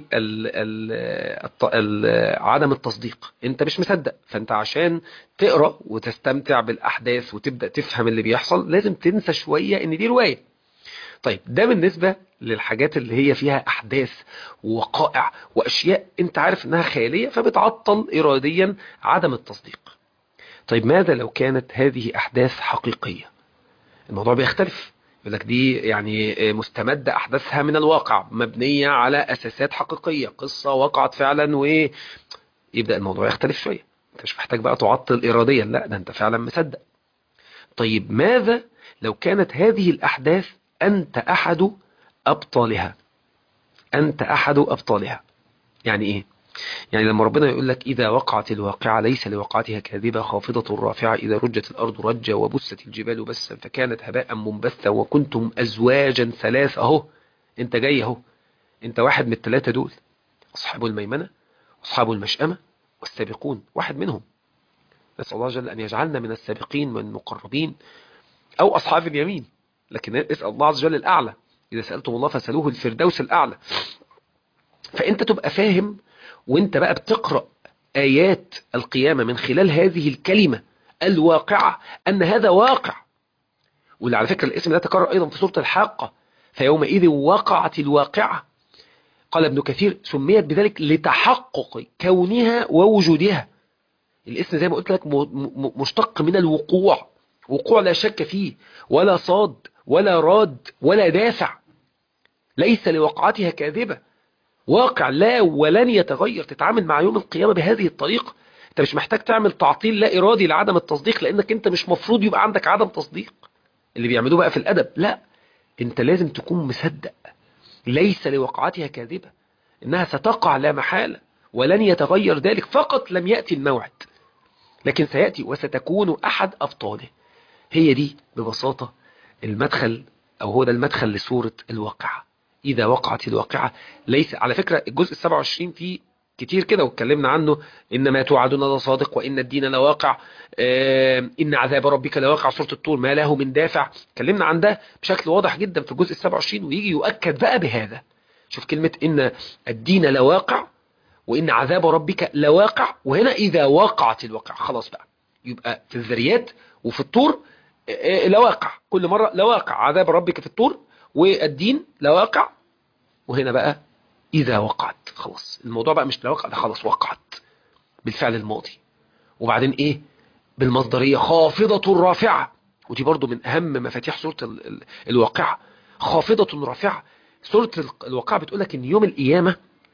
عدم التصديق. انت مش مصدق، فانت عشان تقرا وتستمتع بالاحداث وتبدا تفهم اللي بيحصل لازم تنسى شويه ان دي روايه. طيب ده بالنسبه للحاجات اللي هي فيها احداث ووقائع واشياء انت عارف انها خياليه فبتعطل اراديا عدم التصديق. طيب ماذا لو كانت هذه احداث حقيقيه؟ الموضوع بيختلف. يقول لك دي يعني مستمدة أحداثها من الواقع، مبنية على أساسات حقيقية، قصة وقعت فعلا، ويبدأ الموضوع يختلف شوية. انت مش محتاج بقى تعطل إراديا، لا ده انت فعلا مصدق. طيب ماذا لو كانت هذه الأحداث أنت أحد أبطالها؟ أنت أحد أبطالها يعني إيه؟ يعني لما ربنا يقول لك إذا وقعت الواقعة ليس لوقعتها كاذبة خافضة رافعة إذا رجت الأرض رجا وبست الجبال بسا فكانت هباء منبثا وكنتم أزواجا ثلاثة. أهو أنت جاي أهو، أنت واحد من الثلاثة دول، أصحاب الميمنة، أصحاب المشأمة، والسابقون، واحد منهم. نسأل الله جل أن يجعلنا من السابقين من المقربين أو أصحاب اليمين، لكن اسأل الله عز وجل الأعلى، إذا سألتم الله فسألوه الفردوس الأعلى. فأنت تبقى فاهم وانت بقى بتقرأ آيات القيامة من خلال هذه الكلمة الواقعة أن هذا واقع. واللي على فكرة الاسم ده تكرر أيضا في سورة الحاقة، فيومئذ وقعت الواقعة. قال ابن كثير سميت بذلك لتحقق كونها ووجودها. الاسم زي ما قلت لك مشتق من الوقوع، وقوع لا شك فيه، ولا صاد ولا راد ولا دافع، ليس لوقعتها كاذبة، واقع لا ولن يتغير. تتعامل مع يوم القيامة بهذه الطريقة، انت مش محتاج تعمل تعطيل لا إرادي لعدم التصديق، لأنك انت مش مفروض يبقى عندك عدم تصديق اللي بيعملوه بقى في الأدب. لا، انت لازم تكون مصدق ليس لوقعتها كاذبة، انها ستقع لا محالة ولن يتغير ذلك، فقط لم يأتي الموعد، لكن سيأتي وستكون أحد أبطاله. هي دي ببساطة المدخل، أو هو ده المدخل لسورة الواقعة. إذا وقعت الواقعة ليس، على فكرة الجزء 27 فيه كتير كده واتكلمنا عنه، إن ما توعدون لصادق وإن الدين لواقع، إن عذاب ربك لواقع، سورة الطور ما له من دافع. اتكلمنا عن ده بشكل واضح جدا في الجزء 27، ويجي يؤكد بقى بهذا. شوف كلمة إن الدين لواقع وإن عذاب ربك لواقع، وهنا إذا وقعت الواقع خلاص بقى، يبقى في الذريات وفي الطور لواقع، كل مرة لواقع، عذاب ربك في الطور والدين لواقع، وهنا بقى إذا وقعت خلاص الموضوع بقى مش لواقع، ده خلاص وقعت بالفعل الماضي. وبعدين إيه؟ بالمصدرية خافضة رافعة، ودي برضو من أهم مفاتيح سورة الواقعة، خافضة رافعة. سورة الواقعة بتقولك إن يوم القيامة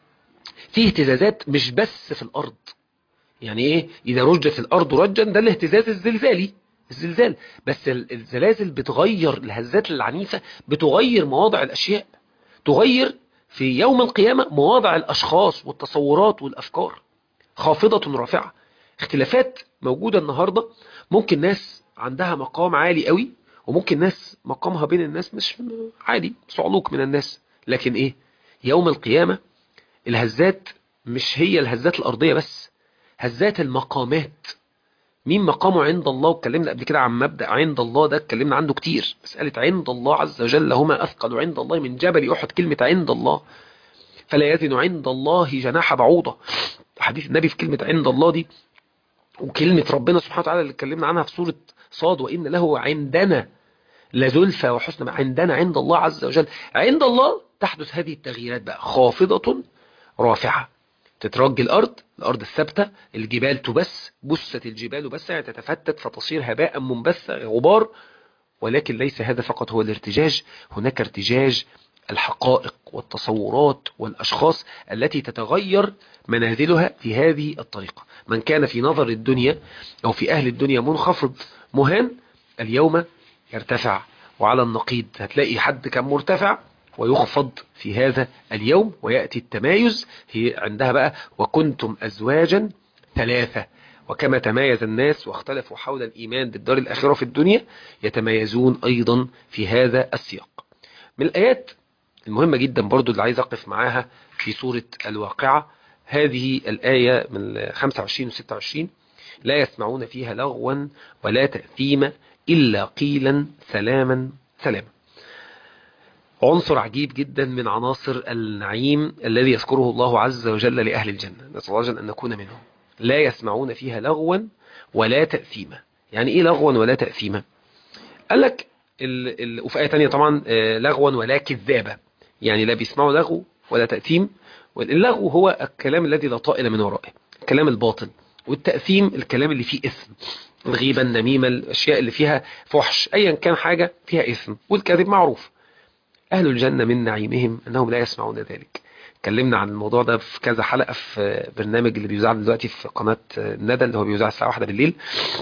فيه اهتزازات مش بس في الأرض. يعني إيه إذا رجت الأرض رجا؟ ده الاهتزاز الزلزالي، الزلزال. بس الزلازل بتغير، الهزات العنيفة بتغير مواضع الأشياء، تغير في يوم القيامة مواضع الأشخاص والتصورات والأفكار. خافضة رافعة، اختلافات موجودة النهاردة، ممكن ناس عندها مقام عالي قوي، وممكن ناس مقامها بين الناس مش عالي، صعلوك من الناس. لكن ايه يوم القيامة الهزات مش هي الهزات الأرضية بس، هزات المقامات. مين مقامه عند الله؟ واتكلمنا قبل كده عن مبدأ عند الله ده، اتكلمنا عنه كتير. مسألة عند الله عز وجل هما أثقل عند الله من جبل أحد. كلمة عند الله فلا يزن عند الله جناح بعوضة، حديث النبي في كلمة عند الله دي. وكلمة ربنا سبحانه وتعالى اللي اتكلمنا عنها في سورة صاد، وإن له عندنا لزلفى وحسن، عندنا عند الله عز وجل. عند الله تحدث هذه التغييرات بقى، خافضة رافعة، تترج الأرض الثابتة، الجبال تبس، بست الجبال بس، يعني تتفتت فتصير هباء منبثا، غبار. ولكن ليس هذا فقط هو الارتجاج، هناك ارتجاج الحقائق والتصورات والأشخاص التي تتغير منازلها في هذه الطريقة. من كان في نظر الدنيا أو في أهل الدنيا منخفض مهان، اليوم يرتفع. وعلى النقيض هتلاقي حد كان مرتفع ويخفض في هذا اليوم، ويأتي التمايز. هي عندها بقى وكنتم أزواجا ثلاثة، وكما تمايز الناس واختلفوا حول الإيمان بالدار الآخرة في الدنيا، يتميزون أيضا في هذا السياق. من الآيات المهمة جدا برضو اللي عايز أقف معاها في سورة الواقعة هذه الآية من 25 و 26: لا يسمعون فيها لغوا ولا تأثيما إلا قيلا سلاما سلاما. عنصر عجيب جدا من عناصر النعيم الذي يذكره الله عز وجل لأهل الجنة، نسأل الله أن نكون منهم. لا يسمعون فيها لغوا ولا تأثيما. يعني إيه لغوا ولا تأثيما؟ قال لك وفي آية تانية طبعا لغوا ولا كذابة، يعني لا بيسمعوا لغو ولا تأثيم. واللغو هو الكلام الذي لا طائل من ورائه، الكلام الباطل. والتأثيم الكلام اللي فيه إثم، الغيبة، النميمة، الأشياء اللي فيها فحش، أيا كان حاجة فيها إثم. والكذب معروف. أهل الجنة من نعيمهم أنهم لا يسمعون ذلك. اتكلمنا عن الموضوع ده في كذا حلقة في برنامج اللي بيذاع دلوقتي في قناة الندى، اللي هو بيذاع الساعة 1 بالليل،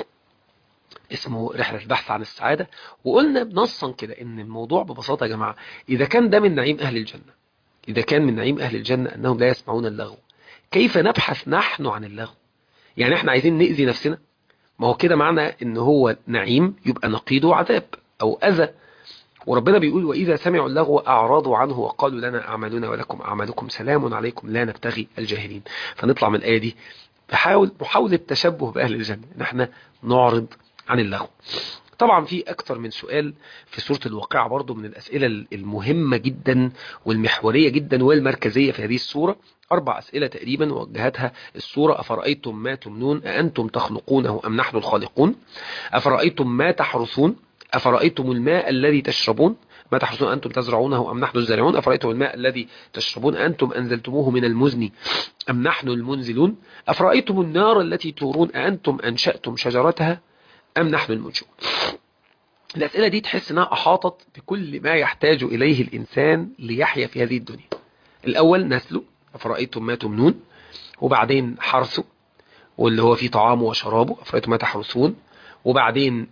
اسمه رحلة البحث عن السعادة. وقلنا بنصا كده ان الموضوع ببساطة يا جماعة، إذا كان ده من نعيم أهل الجنة، إذا كان من نعيم أهل الجنة أنهم لا يسمعون اللغو، كيف نبحث نحن عن اللغو؟ يعني احنا عايزين نأذي نفسنا؟ ما هو كده معنى ان هو نعيم يبقى نقيضه عذاب او اذى. وربنا بيقول وإذا سمعوا اللغو أعرضوا عنه وقالوا لنا أعمالنا ولكم أعمالكم سلام عليكم لا نبتغي الجاهلين. فنطلع من الآية دي محاولة تشبه بأهل الجنة، نحن نعرض عن اللغو. طبعا في أكثر من سؤال في سورة الواقعة برضو من الأسئلة المهمة جدا والمحورية جدا والمركزية في هذه السورة. 4 أسئلة تقريبا وجهتها السورة. أفرأيتم ما تمنون أأنتم تخلقونه أم نحن الخالقون؟ أفرأيتم ما تحرثون؟ أفرأيتم الماء الذي تشربون؟ ما تحرثون أنتم تزرعونه أم نحن الزارعون؟ أفرأيتم الماء الذي تشربون أنتم أنزلتموه من المزن أم نحن المنزلون؟ أفرأيتم النار التي تورون أأنتم أنشأتم شجرتها أم نحن المنشئون؟ الأسئلة دي تحس أنها أحاطت بكل ما يحتاج إليه الإنسان ليحيا في هذه الدنيا. الأول نسله، أفرأيتم ما تمنون، وبعدين حرثه واللي هو فيه طعامه وشرابه، أفرأيتم ما تحرثون، وبعدين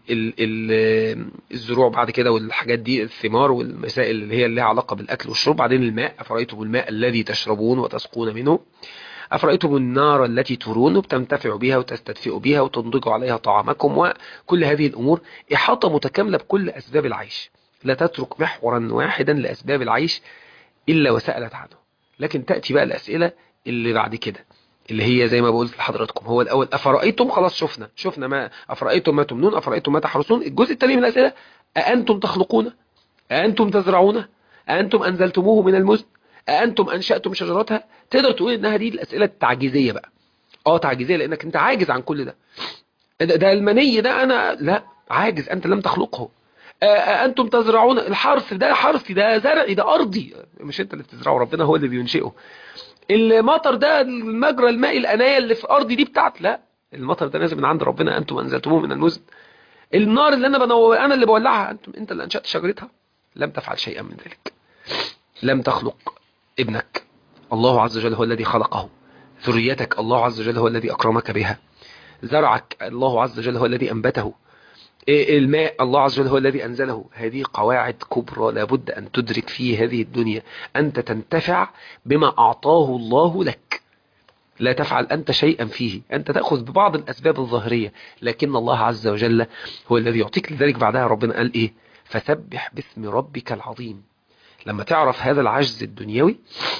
الزروع بعد كده والحاجات دي الثمار والمسائل اللي هي لها علاقة بالأكل والشرب، بعدين الماء، أفرأيتم الماء الذي تشربون وتسقون منه، أفرأيتم النار التي ترون وبتنتفعوا بها وتستدفئوا بها وتنضجوا عليها طعامكم، وكل هذه الأمور إحاطة متكاملة بكل أسباب العيش، لا تترك محورا واحدا لأسباب العيش إلا وسألت عنه. لكن تأتي بقى الأسئلة اللي بعد كده اللي هي زي ما بقولت لحضراتكم، هو الأول أفرأيتم، خلاص شفنا ما أفرأيتم ما تمنون، أفرأيتم ما تحرثون. الجزء الثاني من الأسئلة أأنتم تخلقون؟ أأنتم تزرعون؟ أأنتم أنزلتموه من المزن؟ أأنتم أنشأتم شجرتها؟ تقدر تقول إنها دي الأسئلة التعجيزية بقى. تعجيزية لأنك أنت عاجز عن كل ده. ده المني ده أنا لا عاجز، أنت لم تخلقه. أأنتم تزرعون؟ الحرث ده حرثي، ده زرعي، ده أرضي، مش أنت اللي بتزرعه، ربنا هو اللي بينشئه. المطر ده المجرى المائي الأناية اللي في أرضي دي بتاعت، لا، المطر ده نازل من عند ربنا، أنتم أنزلتموه من المزن. النار اللي أنا اللي بولعها، أنت اللي أنشأت شجرتها. لم تفعل شيئا من ذلك. لم تخلق ابنك، الله عز وجل هو الذي خلقه. ذريتك الله عز وجل هو الذي أكرمك بها. زرعك الله عز وجل هو الذي أنبته. الماء الله عز وجل هو الذي أنزله. هذه قواعد كبرى لابد أن تدرك في هذه الدنيا. أنت تنتفع بما أعطاه الله لك، لا تفعل أنت شيئا فيه، أنت تأخذ ببعض الأسباب الظاهرية، لكن الله عز وجل هو الذي يعطيك. لذلك بعدها ربنا قال إيه؟ فسبح باسم ربك العظيم. لما تعرف هذا العجز الدنيوي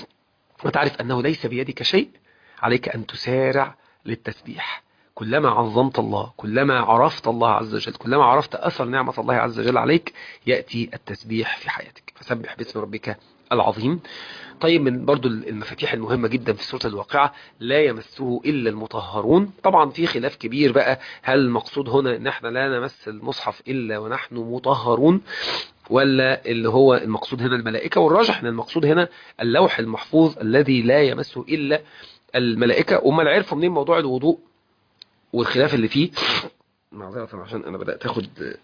وتعرف أنه ليس بيدك شيء، عليك أن تسارع للتسبيح. كلما عظمت الله، كلما عرفت الله عز وجل، كلما عرفت أثر نعمة الله عز وجل عليك، يأتي التسبيح في حياتك. فسبح باسم ربك العظيم. طيب، من برضو المفاتيح المهمة جدا في سورة الواقعة، لا يمسه إلا المطهرون. طبعا في خلاف كبير بقى، هل المقصود هنا ان احنا لا نمس المصحف إلا ونحن مطهرون، ولا اللي هو المقصود هنا الملائكة؟ والراجح ان المقصود هنا اللوح المحفوظ الذي لا يمسه إلا الملائكة. وما عرفوا منين موضوع الوضوء والخلاف اللي فيه؟ معذرة عشان انا بدأت اخد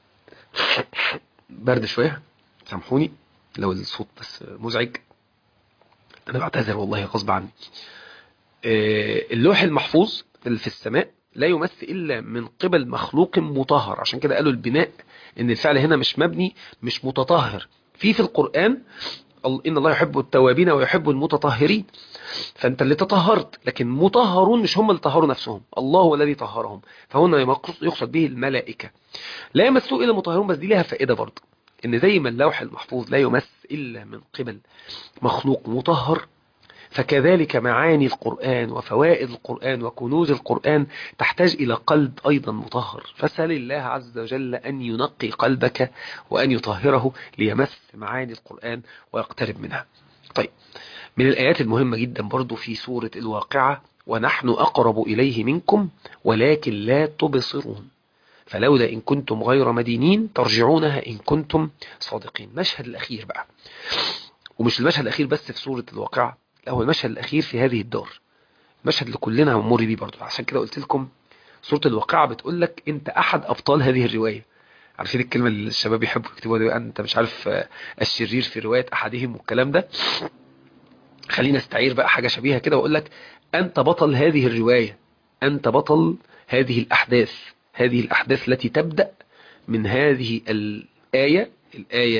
برد شوية، سامحوني لو الصوت بس مزعج، انا بعتذر والله غصب عني. اللوح المحفوظ اللي في السماء لا يمس إلا من قبل مخلوق مطهر. عشان كده قالوا البناء ان الفعل هنا مش مبني، مش متطهر. في القرآن إن الله يحب التوابين ويحب المتطهرين، فأنت اللي تطهرت، لكن مطهرون مش هم اللي طهروا نفسهم، الله هو الذي طهرهم. فهنا يقصد به الملائكة. لا يمسوا إلا المطهرون. بس دي لها فائدة برضه، إن زي ما اللوح المحفوظ لا يمس إلا من قبل مخلوق مطهر، فكذلك معاني القرآن وفوائد القرآن وكنوز القرآن تحتاج إلى قلب أيضا مطهر. فسأل الله عز وجل أن ينقي قلبك وأن يطهره ليمس معاني القرآن ويقترب منها. طيب، من الآيات المهمة جدا برضو في سورة الواقعة، ونحن أقرب إليه منكم ولكن لا تبصرون فلولا إن كنتم غير مدينين ترجعونها إن كنتم صادقين. المشهد الأخير بقى، ومش المشهد الأخير بس في سورة الواقعة، لا، هو المشهد الأخير في هذه الدار، المشهد اللي كلنا هنمر بيه برضو. عشان كده قلت لكم سورة الواقعة بتقول لك أنت أحد أبطال هذه الرواية. عارفين الكلمة اللي الشباب يحبوا يكتبوها دي، أنت مش عارف الشرير في رواية أحدهم والكلام ده. خلينا استعير بقى حاجة شبيهة كده وأقول لك أنت بطل هذه الرواية، أنت بطل هذه الأحداث، هذه الأحداث التي تبدأ من هذه الآية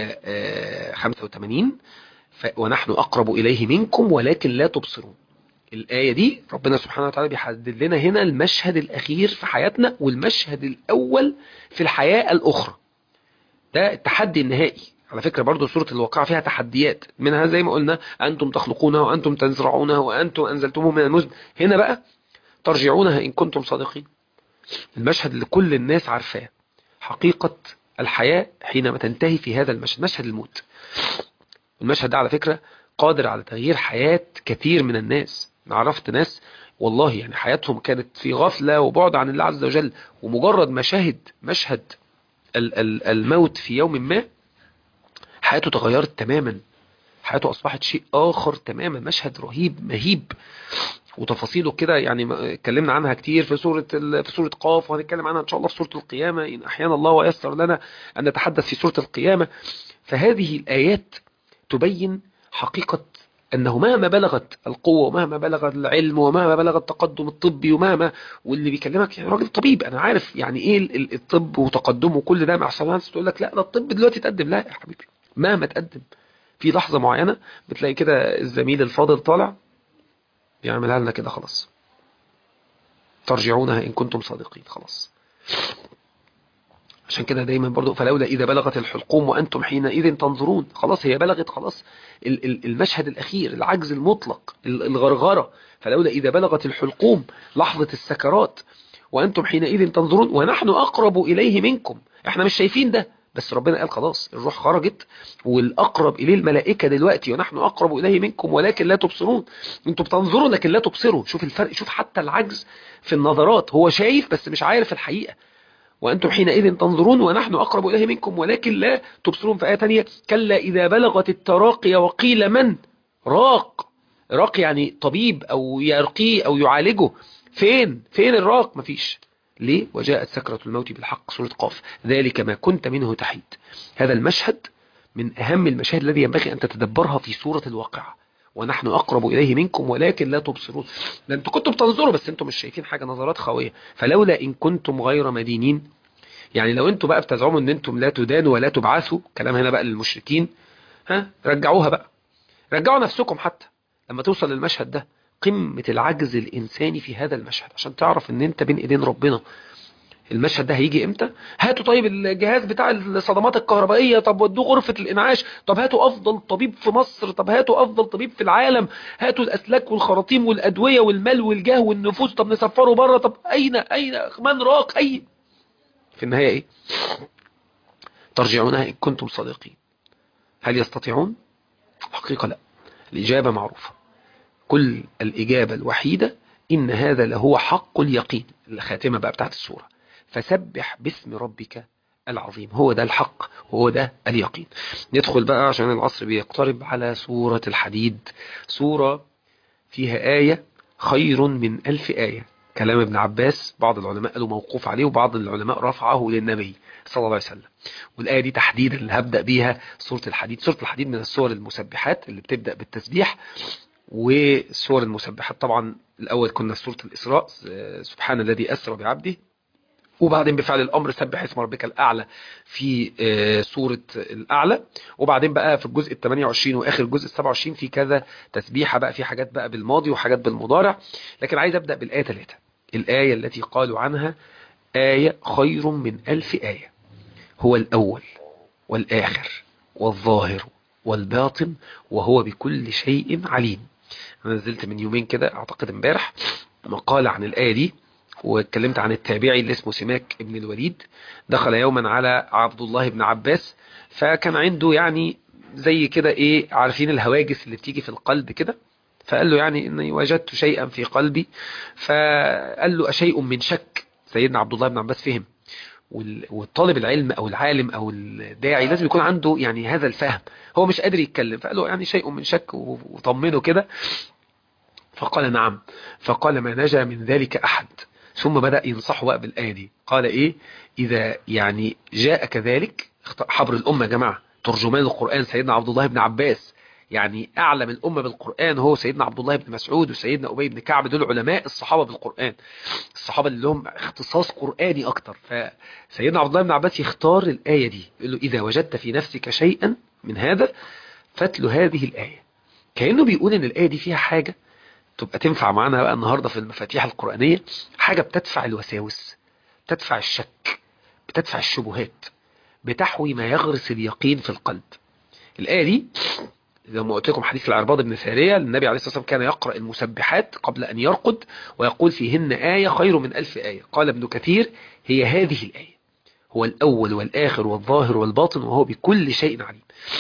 85، ونحن أقرب إليه منكم ولكن لا تبصرون. الآية دي ربنا سبحانه وتعالى بيحدد لنا هنا المشهد الأخير في حياتنا والمشهد الأول في الحياة الأخرى. ده التحدي النهائي. على فكرة برضو سورة الواقعة فيها تحديات، منها زي ما قلنا أنتم تخلقونها وأنتم تزرعونها وأنتم أنزلتموه من المزن. هنا بقى ترجعونها إن كنتم صادقين، المشهد اللي كل الناس عارفاه، حقيقة الحياة حينما تنتهي في هذا المشهد، مشهد الموت. المشهد ده على فكرة قادر على تغيير حياة كثير من الناس. أنا عرفت ناس والله يعني حياتهم كانت في غفلة وبعد عن الله عز وجل، ومجرد مشهد الموت في يوم ما حياته تغيرت تماما، حياته أصبحت شيء آخر تماما. مشهد رهيب مهيب، وتفاصيله كده يعني اتكلمنا عنها كتير في سورة قاف، وهنتكلم عنها إن شاء الله في سورة القيامة إن أحيانا الله ويسر لنا أن نتحدث في سورة القيامة. فهذه الآيات تبين حقيقة أنه مهما بلغت القوة ومهما بلغ العلم ومهما بلغ التقدم الطبي واللي بيكلمك يعني راجل طبيب، أنا عارف يعني إيه الطب وتقدمه وكل ده، مع ناس تقول لك لا ده الطب دلوقتي تقدم. لا يا حبيبي، مهما تقدم في لحظة معينة بتلاقي كده الزميل الفاضل طالع بيعملها لنا كده، خلاص ترجعونها إن كنتم صادقين. خلاص. عشان كده دايما برضو فلولا إذا بلغت الحلقوم وأنتم حينئذ تنظرون. خلاص هي بلغت، خلاص المشهد الأخير، العجز المطلق، الغرغرة. فلولا إذا بلغت الحلقوم، لحظة السكرات، وأنتم حينئذ تنظرون ونحن أقرب إليه منكم. احنا مش شايفين ده، بس ربنا قال خلاص الروح خرجت والأقرب إليه الملائكة دلوقتي، ونحن أقرب إليه منكم ولكن لا تبصرون. انتم بتنظروا لكن لا تبصروا. شوف الفرق، شوف حتى العجز في النظرات، هو شايف بس مش عارف الحقيقة. وأنتم حينئذ تنظرون ونحن أقرب إليه منكم ولكن لا تبصرون. في آية تانية كلا إذا بلغت التراقي وقيل من راق. راق يعني طبيب أو يرقيه أو يعالجه. فين الراق؟ مفيش. ليه؟ وجاءت سكرة الموت بالحق. سورة قاف. ذلك ما كنت منه تحيد. هذا المشهد من أهم المشاهد الذي ينبغي أن تتدبرها في سورة الواقعة. ونحن أقرب إليه منكم ولكن لا تبصرون. ده أنتم كنتم بتنظروا بس أنتم مش شايفين حاجة، نظرات خاوية. فلولا إن كنتم غير مدينين، يعني لو أنتم بقى بتزعموا أن أنتم لا تدانوا ولا تبعثوا، كلام هنا بقى للمشركين، رجعوها بقى، رجعوا نفسكم. حتى لما توصل للمشهد ده، قمة العجز الإنساني في هذا المشهد، عشان تعرف أن أنت بين إيدين ربنا. المشهد ده هيجي امتى؟ هاتوا طيب الجهاز بتاع الصدمات الكهربائية، طب ودوه غرفة الإنعاش، طب هاتوا أفضل طبيب في مصر، طب هاتوا أفضل طبيب في العالم، هاتوا الأسلاك والخراطيم والأدوية والمال والجاه والنفوس، طب نسفره بره، طب أين من راق؟ في النهاية إيه؟ ترجعونها إن كنتم صادقين. هل يستطيعون؟ حقيقة لا. الإجابة معروفة، كل الإجابة الوحيدة إن هذا لهو حق اليقين. الخاتمة بقى بتاعت السورة، فسبح باسم ربك العظيم. هو ده الحق، هو ده اليقين. ندخل بقى عشان العصر بيقترب على سورة الحديد. سورة فيها آية خير من 1000 آية. كلام ابن عباس، بعض العلماء قالوا موقوف عليه وبعض العلماء رفعه للنبي صلى الله عليه وسلم. والآية دي تحديدا اللي هبدأ بيها سورة الحديد. سورة الحديد من السور المسبحات اللي بتبدأ بالتسبيح. وسور المسبحات طبعا الأول كنا في سورة الإسراء، سبحان الذي أسرى بعبده، وبعدين بفعل الأمر سبح اسم ربك الأعلى في سورة الأعلى، وبعدين بقى في الجزء 28 وآخر الجزء 27 في كذا تسبيحة بقى، في حاجات بقى بالماضي وحاجات بالمضارع. لكن عايز أبدأ بالآية 3، الآية التي قالوا عنها آية خير من 1000 آية. هو الأول والآخر والظاهر والباطن وهو بكل شيء عليم. أنا نزلت من يومين كده أعتقد امبارح مقالة عن الآية دي، واتكلمت عن التابعي اللي اسمه سماك ابن الوليد. دخل يوما على عبد الله بن عباس، فكان عنده يعني زي كده ايه، عارفين الهواجس اللي بتيجي في القلب كده، فقال له يعني اني وجدت شيئا في قلبي. فقال له أشيء من شك. سيدنا عبد الله بن عباس فهم، والطالب العلم او العالم او الداعي لازم يكون عنده يعني هذا الفهم. هو مش قادر يتكلم، فقال له يعني شيء من شك، وطمنه كده. فقال نعم. فقال ما نجا من ذلك أحد. ثم بدأ ينصحه بقى بالآية دي. قال إيه؟ إذا يعني جاء كذلك، حبر الأمة يا جماعة، ترجمان القرآن سيدنا عبد الله بن عباس، يعني أعلم الأمة بالقرآن هو سيدنا عبد الله بن مسعود وسيدنا أبي بن كعب، دول علماء الصحابة بالقرآن، الصحابة اللي لهم اختصاص قرآني أكتر. فسيدنا عبد الله بن عباس يختار الآية دي، يقول له إذا وجدت في نفسك شيئا من هذا فاتل هذه الآية. كأنه بيقول إن الآية دي فيها حاجة تبقى تنفع معانا بقى النهاردة في المفاتيح القرآنية، حاجة بتدفع الوساوس، بتدفع الشك، بتدفع الشبهات، بتحوي ما يغرس اليقين في القلب. الآية دي زي ما قلت لكم حديث العرباض بن سارية، النبي عليه الصلاة والسلام كان يقرأ المسبحات قبل أن يرقد ويقول فيهن آية خير من 1000 آية. قال ابن كثير: هي هذه الآية، هو الأول والآخر والظاهر والباطن وهو بكل شيء عليم.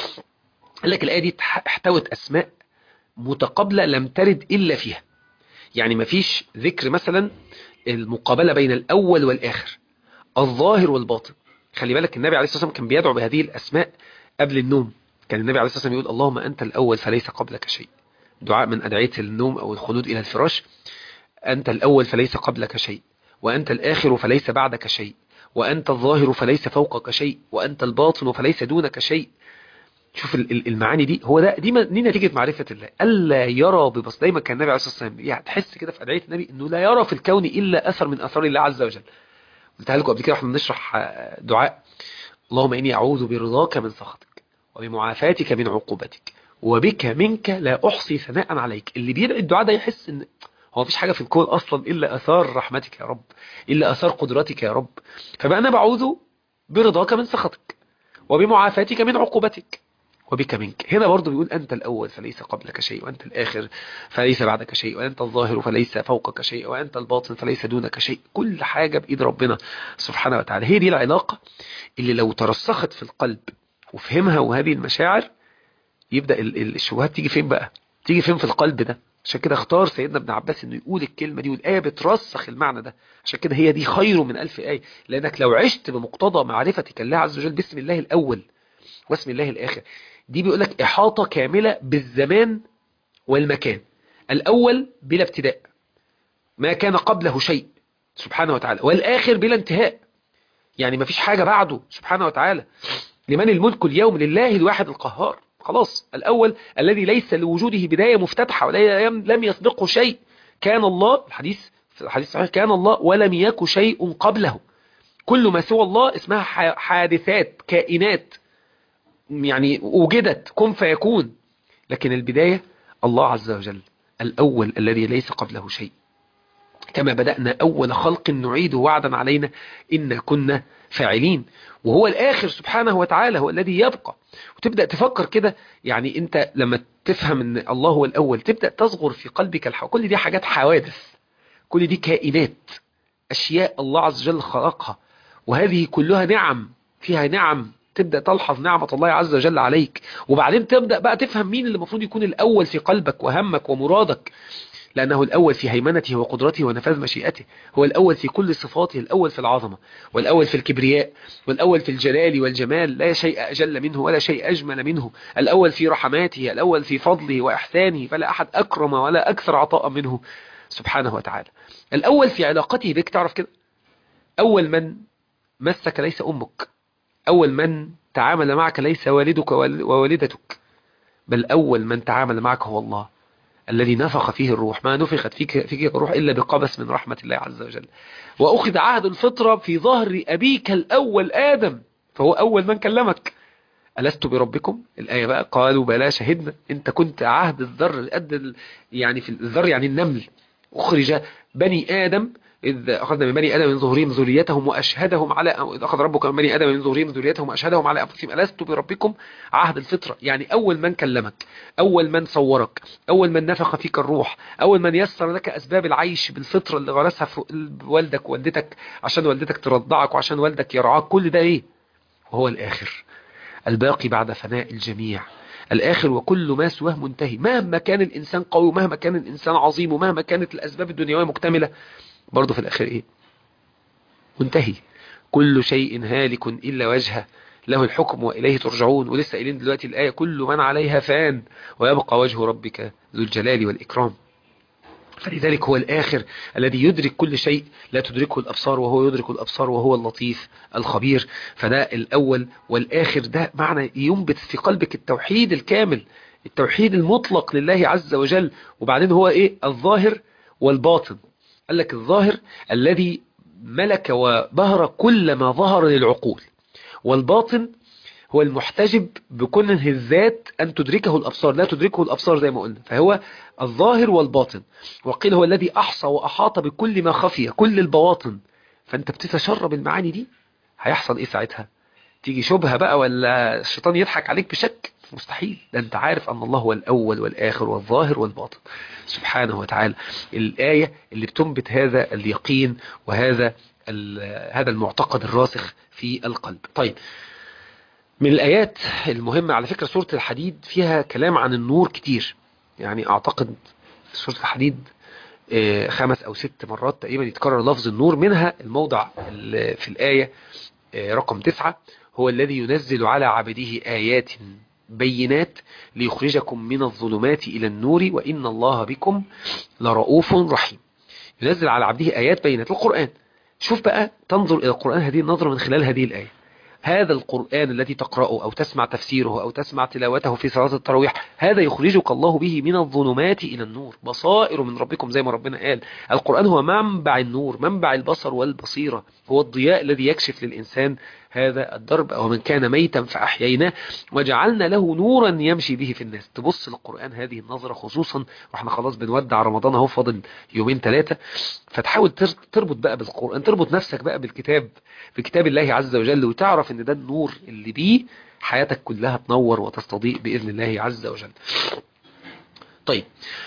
قال لك الآية دي احتوت أسماء متقابلة لم ترد إلا فيها. يعني ما فيش ذكر مثلا المقابلة بين الأول والآخر، الظاهر والباطن. خلي بالك النبي عليه الصلاة والسلام كان بيدعو بهذه الأسماء قبل النوم. كان النبي عليه الصلاة والسلام يقول: اللهم أنت الأول فليس قبلك شيء. دعاء من أدعية النوم أو الخلود إلى الفراش: أنت الأول فليس قبلك شيء، وأنت الآخر فليس بعدك شيء، وأنت الظاهر فليس فوقك شيء، وأنت الباطن فليس دونك شيء. شوف المعاني دي، هو ده دي نتيجة معرفة الله. ألا يرى ببصر. دايما كان النبي عليه الصلاة والسلام يعني تحس كده في أدعية النبي إنه لا يرى في الكون إلا أثر من أثار الله عز وجل. قلتها لكم قبل كده واحنا بنشرح دعاء: اللهم إني أعوذ برضاك من سخطك وبمعافاتك من عقوبتك وبك منك لا أحصي ثناء عليك. اللي بيدعي الدعاء ده يحس إن هو مفيش حاجة في الكون أصلا إلا أثار رحمتك يا رب، إلا أثار قدرتك يا رب. فبقى أنا بعوذ برضاك من سخطك وبمعافاتك من عقوبتك وبك منك. هنا برضو بيقول: أنت الأول فليس قبلك شيء، وأنت الآخر فليس بعدك شيء، وأنت الظاهر فليس فوقك شيء، وأنت الباطن فليس دونك شيء. كل حاجة بإيد ربنا سبحانه وتعالى. هي دي العلاقة اللي لو ترسخت في القلب وفهمها وهذه المشاعر، يبدأ الشبهات تيجي فين بقى؟ تيجي فين في القلب ده. عشان كده اختار سيدنا ابن عباس انه يقول الكلمة دي، والآية بترسخ المعنى ده. عشان كده هي دي خير من 1000 آية، لأنك لو عشت بمقتضى معرفتك الله عز وجل باسم الله الأول واسم الله الآخر، دي بيقولك إحاطة كاملة بالزمان والمكان. الأول بلا ابتداء، ما كان قبله شيء سبحانه وتعالى، والآخر بلا انتهاء، يعني ما فيش حاجة بعده سبحانه وتعالى. لمن الملك اليوم؟ لله الواحد القهار. خلاص، الأول الذي ليس لوجوده بداية مفتتحة ولم يسبقه شيء. كان الله، الحديث صحيح، كان الله ولم يك شيء قبله. كل ما سوى الله اسمها حادثات، كائنات، يعني وجدت كن فيكون. لكن البداية الله عز وجل الأول الذي ليس قبله شيء. كما بدأنا أول خلق نعيده وعدا علينا إن كنا فاعلين. وهو الآخر سبحانه وتعالى هو الذي يبقى. وتبدأ تفكر كده، يعني أنت لما تفهم أن الله هو الأول تبدأ تصغر في قلبك كل دي حاجات حوادث، كل دي كائنات، أشياء الله عز وجل خلقها، وهذه كلها نعم، فيها نعم. تبدأ تلحظ نعمة الله عز وجل عليك، وبعدين تبدأ بقى تفهم مين اللي المفروض يكون الأول في قلبك وهمك ومرادك. لأنه الأول في هيمنته وقدرته ونفاذ مشيئته، هو الأول في كل صفاته، الأول في العظمة، والأول في الكبرياء، والأول في الجلال والجمال، لا شيء أجل منه ولا شيء أجمل منه. الأول في رحماته، الأول في فضله وإحسانه، فلا أحد أكرم ولا أكثر عطاء منه سبحانه وتعالى. الأول في علاقته بك، تعرف كده، أول من مسك ليس أمك، أول من تعامل معك ليس والدك ووالدتك، بل أول من تعامل معك هو الله الذي نفخ فيه الروح. ما نفخت فيك الروح إلا بقبس من رحمة الله عز وجل. وأخذ عهد الفطرة في ظهر أبيك الأول آدم، فهو أول من كلمك. ألست بربكم؟ الآية بقى: قالوا بلى شهدنا. أنت كنت عهد الذر قد يعني في الذر يعني النمل. أخرج بني آدم إذ أخذنا من بني آدم من ظهورهم ذريتهم وأشهدهم على، إذ أخذ ربك من بني آدم من ظهورهم ذريتهم وأشهدهم على أنفسهم ألست بربكم. عهد الفطرة يعني أول من كلمك، أول من صورك، أول من نفخ فيك الروح، أول من يسر لك أسباب العيش بالفطرة اللي غرسها في والدك ووالدتك عشان والدتك ترضعك وعشان والدك يرعاك. كل ده إيه؟ وهو الآخر الباقي بعد فناء الجميع، الآخر وكل ما سواه منتهي. مهما كان الإنسان قوي، ومهما كان الإنسان عظيم، ومهما كانت الأسباب الدنيوية مكتملة، برضه في الآخر إيه؟ منتهي. كل شيء هالك إلا وجهه له الحكم وإليه ترجعون. ولسه قايلين دلوقتي الآية: كل من عليها فان ويبقى وجه ربك ذو الجلال والإكرام. فلذلك هو الآخر الذي يدرك كل شيء لا تدركه الأبصار، وهو يدرك الأبصار وهو اللطيف الخبير. فده الأول والآخر، ده معنى ينبت في قلبك التوحيد الكامل، التوحيد المطلق لله عز وجل. وبعدين هو إيه؟ الظاهر والباطن. قال لك الظاهر الذي ملك وبهر كل ما ظهر للعقول، والباطن هو المحتجب بكونه الذات أن تدركه الأبصار، لا تدركه الأبصار زي ما قلنا، فهو الظاهر والباطن. وقيل هو الذي أحصى وأحاط بكل ما خفي، كل البواطن. فأنت بتتشرب المعاني دي، هيحصل إيه ساعتها؟ تيجي شبهة بقى ولا الشيطان يضحك عليك بشك؟ مستحيل. ده أنت عارف أن الله هو الأول والآخر والظاهر والباطن سبحانه وتعالى. الآية اللي بتنبت هذا اليقين وهذا هذا المعتقد الراسخ في القلب. طيب، من الآيات المهمة على فكرة سورة الحديد فيها كلام عن النور كتير. يعني أعتقد سورة الحديد 5 أو 6 مرات تقريبا يتكرر لفظ النور. منها الموضع في الآية رقم 9: هو الذي ينزل على عبده آيات بينات ليخرجكم من الظلمات إلى النور وإن الله بكم لرؤوف رحيم. ينزل على عبده آيات بينات، القرآن. شوف بقى، تنظر إلى القرآن هذه النظرة من خلال هذه الآية. هذا القرآن الذي تقرأه أو تسمع تفسيره أو تسمع تلاوته في صلاة التراويح، هذا يخرجك الله به من الظلمات إلى النور، بصائر من ربكم زي ما ربنا قال. القرآن هو منبع النور، منبع البصر والبصيرة، هو الضياء الذي يكشف للإنسان هذا الدرب. أو من كان ميتا فأحييناه وجعلنا له نورا يمشي به في الناس. تبص للقرآن هذه النظرة، خصوصا واحنا خلاص بنودع رمضان اهو، فاضل 2-3، فتحاول تربط بقى بالقرآن، تربط نفسك بقى بالكتاب، بكتاب الله عز وجل، وتعرف ان ده النور اللي بيه حياتك كلها تنور وتستضيء بإذن الله عز وجل. طيب،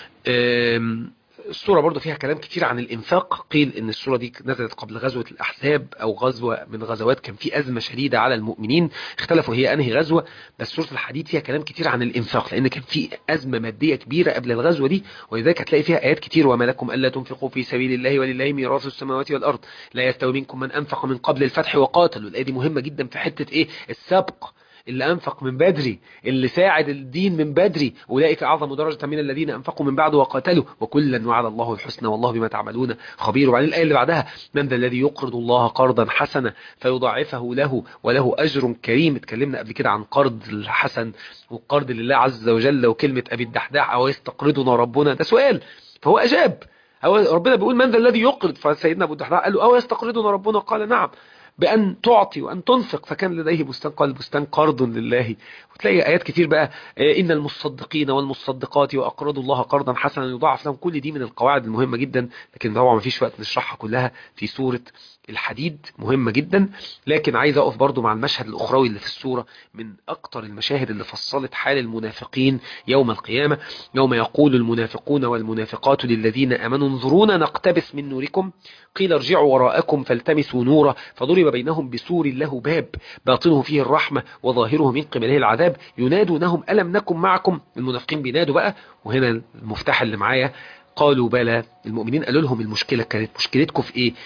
السورة برضو فيها كلام كتير عن الإنفاق. قيل إن السورة دي نزلت قبل غزوة الأحزاب أو غزوة من غزوات كان في أزمة شديدة على المؤمنين، اختلفوا هي أنهي غزوة. بس سورة الحديد فيها كلام كتير عن الإنفاق، لأن كان في أزمة مادية كبيرة قبل الغزوة دي، ولذلك هتلاقي فيها آيات كتير: وما لكم ألا تنفقوا في سبيل الله ولله ميراث السماوات والأرض لا يستوي منكم من أنفق من قبل الفتح وقاتلوا. الآية دي مهمة جدا في حتة إيه؟ السبق. اللي أنفق من بدري، اللي ساعد الدين من بدري، أولئك أعظم درجة من الذين أنفقوا من بعد وقاتلوا وكلا وعد الله الحسنى والله بما تعملون خبير. وبعدين الآية اللي بعدها: من ذا الذي يقرض الله قرضا حسنا فيضاعفه له وله أجر كريم. اتكلمنا قبل كده عن قرض الحسن والقرض لله عز وجل، وكلمة أبي الدحداح: أو يستقرضنا ربنا، ده سؤال، فهو أجاب. هو ربنا بيقول من ذا الذي يقرض، فسيدنا أبو الدحداح قال له: أو يستقرضنا ربنا؟ قال: نعم، بأن تعطي وأن تنفق. فكان لديه بستان، قال: البستان قرض لله. وتلاقي آيات كتير بقى: إن المصدقين والمصدقات وأقرضوا الله قرضا حسنا يضاعف لهم. كل دي من القواعد المهمة جدا، لكن طبعا ما فيش وقت نشرحها كلها في سورة الحديد، مهمة جدا. لكن عايز أقف برضو مع المشهد الأخروي اللي في السورة، من أكتر المشاهد اللي فصلت حال المنافقين يوم القيامة: يوم يقول المنافقون والمنافقات للذين آمنوا انظرونا نقتبس من نوركم قيل ارجعوا وراءكم فالتمسوا نورا فضرب بينهم بسور له باب باطنه فيه الرحمة وظاهره من قبله العذاب ينادونهم ألم نكن معكم. المنافقين بينادوا بقى، وهنا المفتاح اللي معايا: قالوا بلى. المؤمنين قالوا لهم المشكلة كانت مشكلتكم في ايه؟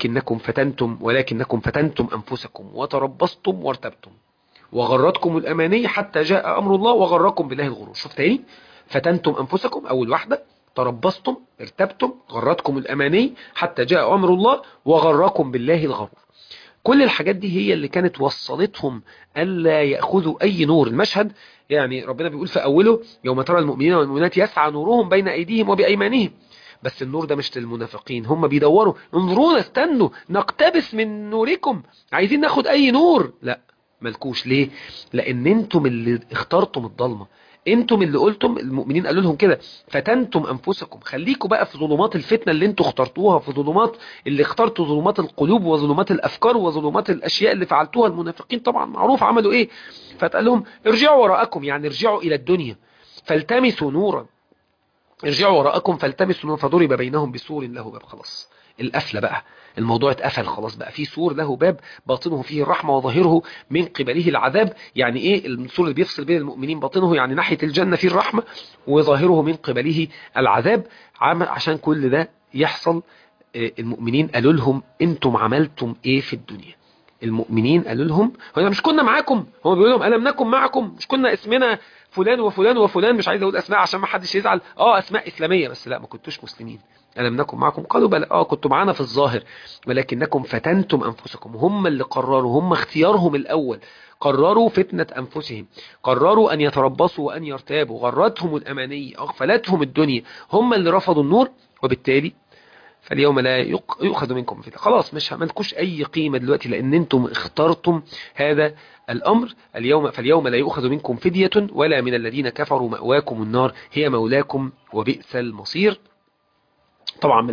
ولكنكم فتنتم أنفسكم وتربصتم وارتبتم وغرتكم الأماني حتى جاء أمر الله وغركم بالله الغرور. شوف تاني: فتنتم أنفسكم أول واحدة، تربصتم، ارتبتم، غرتكم الأماني حتى جاء أمر الله وغركم بالله الغرور. كل الحاجات دي هي اللي كانت وصلتهم ألا يأخذوا أي نور. المشهد يعني ربنا بيقول في أوله: يوم ترى المؤمنين والمؤمنات يسعى نورهم بين أيديهم وبأيمانهم. بس النور ده مش للمنافقين، هم بيدوروا: انظرونا، استنوا، نقتبس من نوركم، عايزين ناخد أي نور. لا، ملكوش. ليه؟ لأن انتم اللي اخترتم الضلمة، انتم اللي قلتم. المؤمنين قالوا لهم كده: فتنتم انفسكم، خليكم بقى في ظلمات الفتنة اللي انتم اخترتوها، في ظلمات اللي اخترتوا، ظلمات القلوب وظلمات الافكار وظلمات الاشياء اللي فعلتوها. المنافقين طبعا معروف عملوا ايه. فتقال لهم: ارجعوا وراءكم، يعني ارجعوا الى الدنيا، فالتمسوا نورا. ارجعوا وراءكم فالتمسوا نورا فضرب بينهم بسور له باب. خلاص القفله بقى، الموضوع اتقفل خلاص، بقى في سور له باب باطنه فيه الرحمة وظاهره من قبله العذاب. يعني ايه السور اللي بيفصل بين المؤمنين؟ باطنه يعني ناحية الجنة فيه الرحمة، وظاهره من قبله العذاب. عشان كل ده يحصل المؤمنين قالوا لهم: انتم عملتم ايه في الدنيا؟ المؤمنين قالوا لهم: هو مش كنا معاكم؟ هم بيقولوا لهم: ألم نكن معكم؟ مش كنا اسمنا فلان وفلان وفلان؟ مش عايز اقول اسماء عشان ما حدش يزعل، اسماء اسلاميه، بس لا، ما كنتوش مسلمين. ألم نكن معكم؟ قالوا بلى، كنتوا معانا في الظاهر، ولكنكم فتنتم أنفسكم. هم اللي قرروا، هم اختيارهم الأول، قرروا فتنة أنفسهم، قرروا أن يتربصوا وأن يرتابوا، غرتهم الأماني، أغفلتهم الدنيا، هم اللي رفضوا النور. وبالتالي فاليوم لا يؤخذ منكم فدية. خلاص مش مالكوش أي قيمة دلوقتي، لأن أنتم اخترتم هذا الأمر. فاليوم لا يؤخذ منكم فدية ولا من الذين كفروا، مأواكم النار هي مولاكم وبئس المصير. طبعا من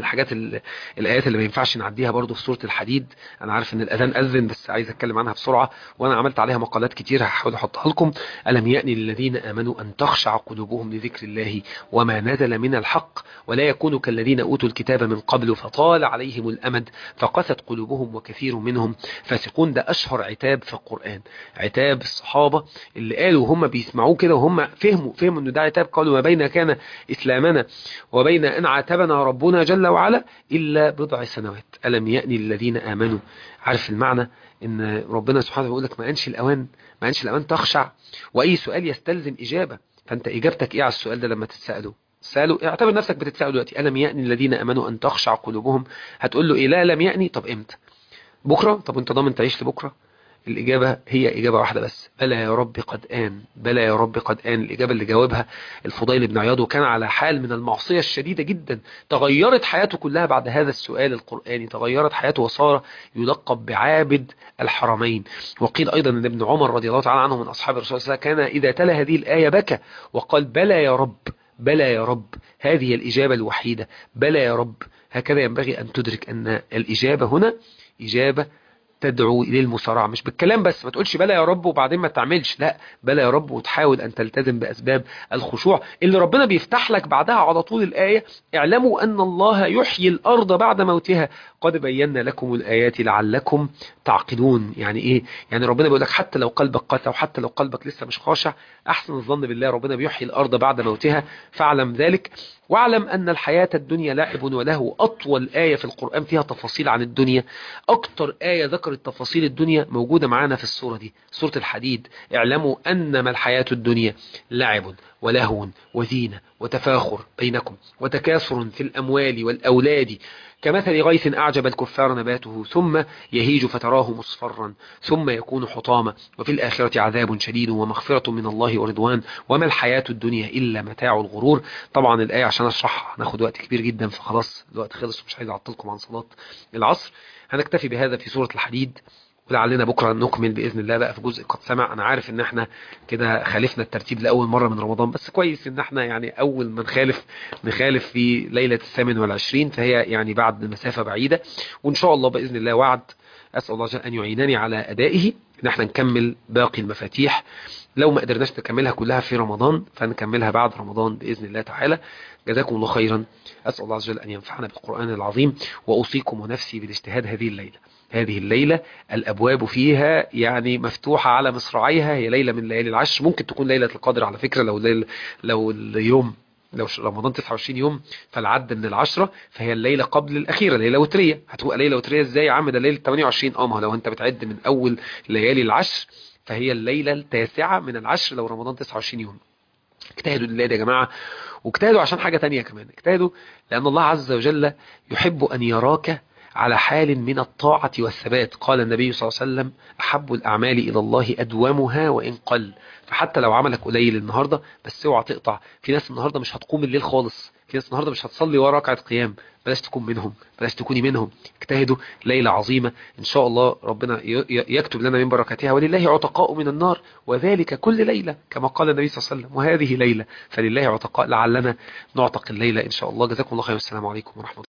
الآيات اللي ما ينفعش نعديها برضو في سورة الحديد. أنا عارف إن الأذان أذن، بس عايز أتكلم عنها بسرعة، وأنا عملت عليها مقالات كتير هحاول أحطها لكم. ألم يأن للذين آمنوا أن تخشع قلوبهم لذكر الله وما نزل من الحق ولا يكونوا كالذين أوتوا الكتاب من قبل فطال عليهم الأمد فقست قلوبهم وكثير منهم فاسقون. ده أشهر عتاب في القرآن، عتاب الصحابة اللي قالوا هم بيسمعوه كده وهم فهموا إنه ده عتاب. قالوا ما بين كان إسلامنا وبين أن عاتبنا ربنا جل وعلا إلا بضع سنوات. ألم يأني للذين آمنوا. عارف المعنى ان ربنا سبحانه يقول لك ما أنش الأوان تخشع، وأي سؤال يستلزم إجابة. فأنت إجابتك إيه على السؤال ده لما تتسأله؟ اعتبر نفسك بتتسأله دلوقتي، ألم يأني الذين آمنوا أن تخشع قلوبهم. هتقول له إيه؟ لا لم يأني. طب إمتى؟ بكرة؟ طب أنت ضامن تعيش لبكرة؟ الإجابة هي إجابة واحدة بس، بلى يا رب قد آن، بلى يا رب قد آن. الإجابة اللي جاوبها الفضيل بن عياض، وكان على حال من المعصية الشديدة جدا، تغيرت حياته كلها بعد هذا السؤال القرآني، تغيرت حياته وصار يلقب بعابد الحرمين. وقيل أيضا أن ابن عمر رضي الله تعالى عنه من أصحاب الرسول صلى الله عليه وسلم كان إذا تلا هذه الآية بكى وقال بلى يا رب، بلى يا رب، هذه الإجابة الوحيدة، بلى يا رب. هكذا ينبغي أن تدرك أن الإجابة هنا إجابة تدعو إلى المسارعة، مش بالكلام بس، ما تقولش بلى يا رب وبعدين ما تعملش، لا، بلى يا رب وتحاول أن تلتزم بأسباب الخشوع اللي ربنا بيفتح لك بعدها على طول الآية. اعلموا أن الله يحيي الأرض بعد موتها قد بينا لكم الآيات لعلكم تعقلون. يعني إيه؟ يعني ربنا بيقول لك حتى لو قلبك قسى وحتى لو قلبك لسه مش خاشع، أحسن الظن بالله، ربنا بيحيي الأرض بعد موتها، فاعلم ذلك. واعلم أن الحياة الدنيا لعب وله. أطول آية في القرآن فيها تفاصيل عن الدنيا، أكتر آية ذكرت تفاصيل الدنيا موجودة معانا في السورة دي، سورة الحديد. اعلموا أنما الحياة الدنيا لعب ولهو وزينة وتفاخر بينكم وتكاثر في الأموال والأولاد كمثل غيث أعجب الكفار نباته ثم يهيج فتراه مصفرا ثم يكون حطاما وفي الآخرة عذاب شديد ومغفرة من الله ورضوان وما الحياة الدنيا إلا متاع الغرور. طبعا الآية عشان أشرحها هناخد وقت كبير جدا، فخلاص الوقت خلص ومش عايز أعطلكم عن صلاة العصر. هنكتفي بهذا في سورة الحديد، ولعلنا بكرة نكمل بإذن الله بقى في جزء قد سمع. أنا عارف إن احنا كده خالفنا الترتيب لأول مرة من رمضان، بس كويس إن احنا يعني أول ما نخالف في ليلة 28، فهي يعني بعد مسافة بعيدة، وإن شاء الله بإذن الله وعد. أسأل الله جل أن يعينني على أدائه، إن احنا نكمل باقي المفاتيح. لو ما قدرناش نكملها كلها في رمضان فنكملها بعد رمضان بإذن الله تعالى. جزاكم الله خيرا. أسأل الله عز وجل أن ينفعنا بالقرآن العظيم، وأوصيكم ونفسي بالاجتهاد هذه الليلة الأبواب فيها يعني مفتوحة على مصراعيها. هي ليلة من ليالي العشر، ممكن تكون ليلة القدر على فكرة، لو رمضان 29 يوم فالعد من العشرة، فهي الليلة قبل الأخيرة، ليلة وترية. هتبقى ليلة وترية ازاي يا عم؟ ده ليلة 28. ما هو لو انت بتعد من أول ليالي العشر فهي الليلة التاسعة من العشر لو رمضان 29 يوم. اجتهدوا لله يا جماعة، واجتهدوا عشان حاجة تانية كمان، اجتهدوا لأن الله عز وجل يحب أن يراك على حال من الطاعة والثبات. قال النبي صلى الله عليه وسلم أحب الأعمال إلى الله أدومها وإن قل. فحتى لو عملك قليل النهاردة بس اوعى تقطع. في ناس النهاردة مش هتقوم الليل خالص، في ناس النهاردة مش هتصلي ورا ركعة قيام، بلاش تكون منهم، بلاش تكوني منهم. اجتهدوا، ليلة عظيمة إن شاء الله ربنا يكتب لنا من بركاتها، ولله عتقاء من النار وذلك كل ليلة كما قال النبي صلى الله عليه وسلم، وهذه ليلة فلله عتقاء، لعلنا نعتق الليلة إن شاء الله. جزاكم الله خير والسلام عليكم ورحمة الله.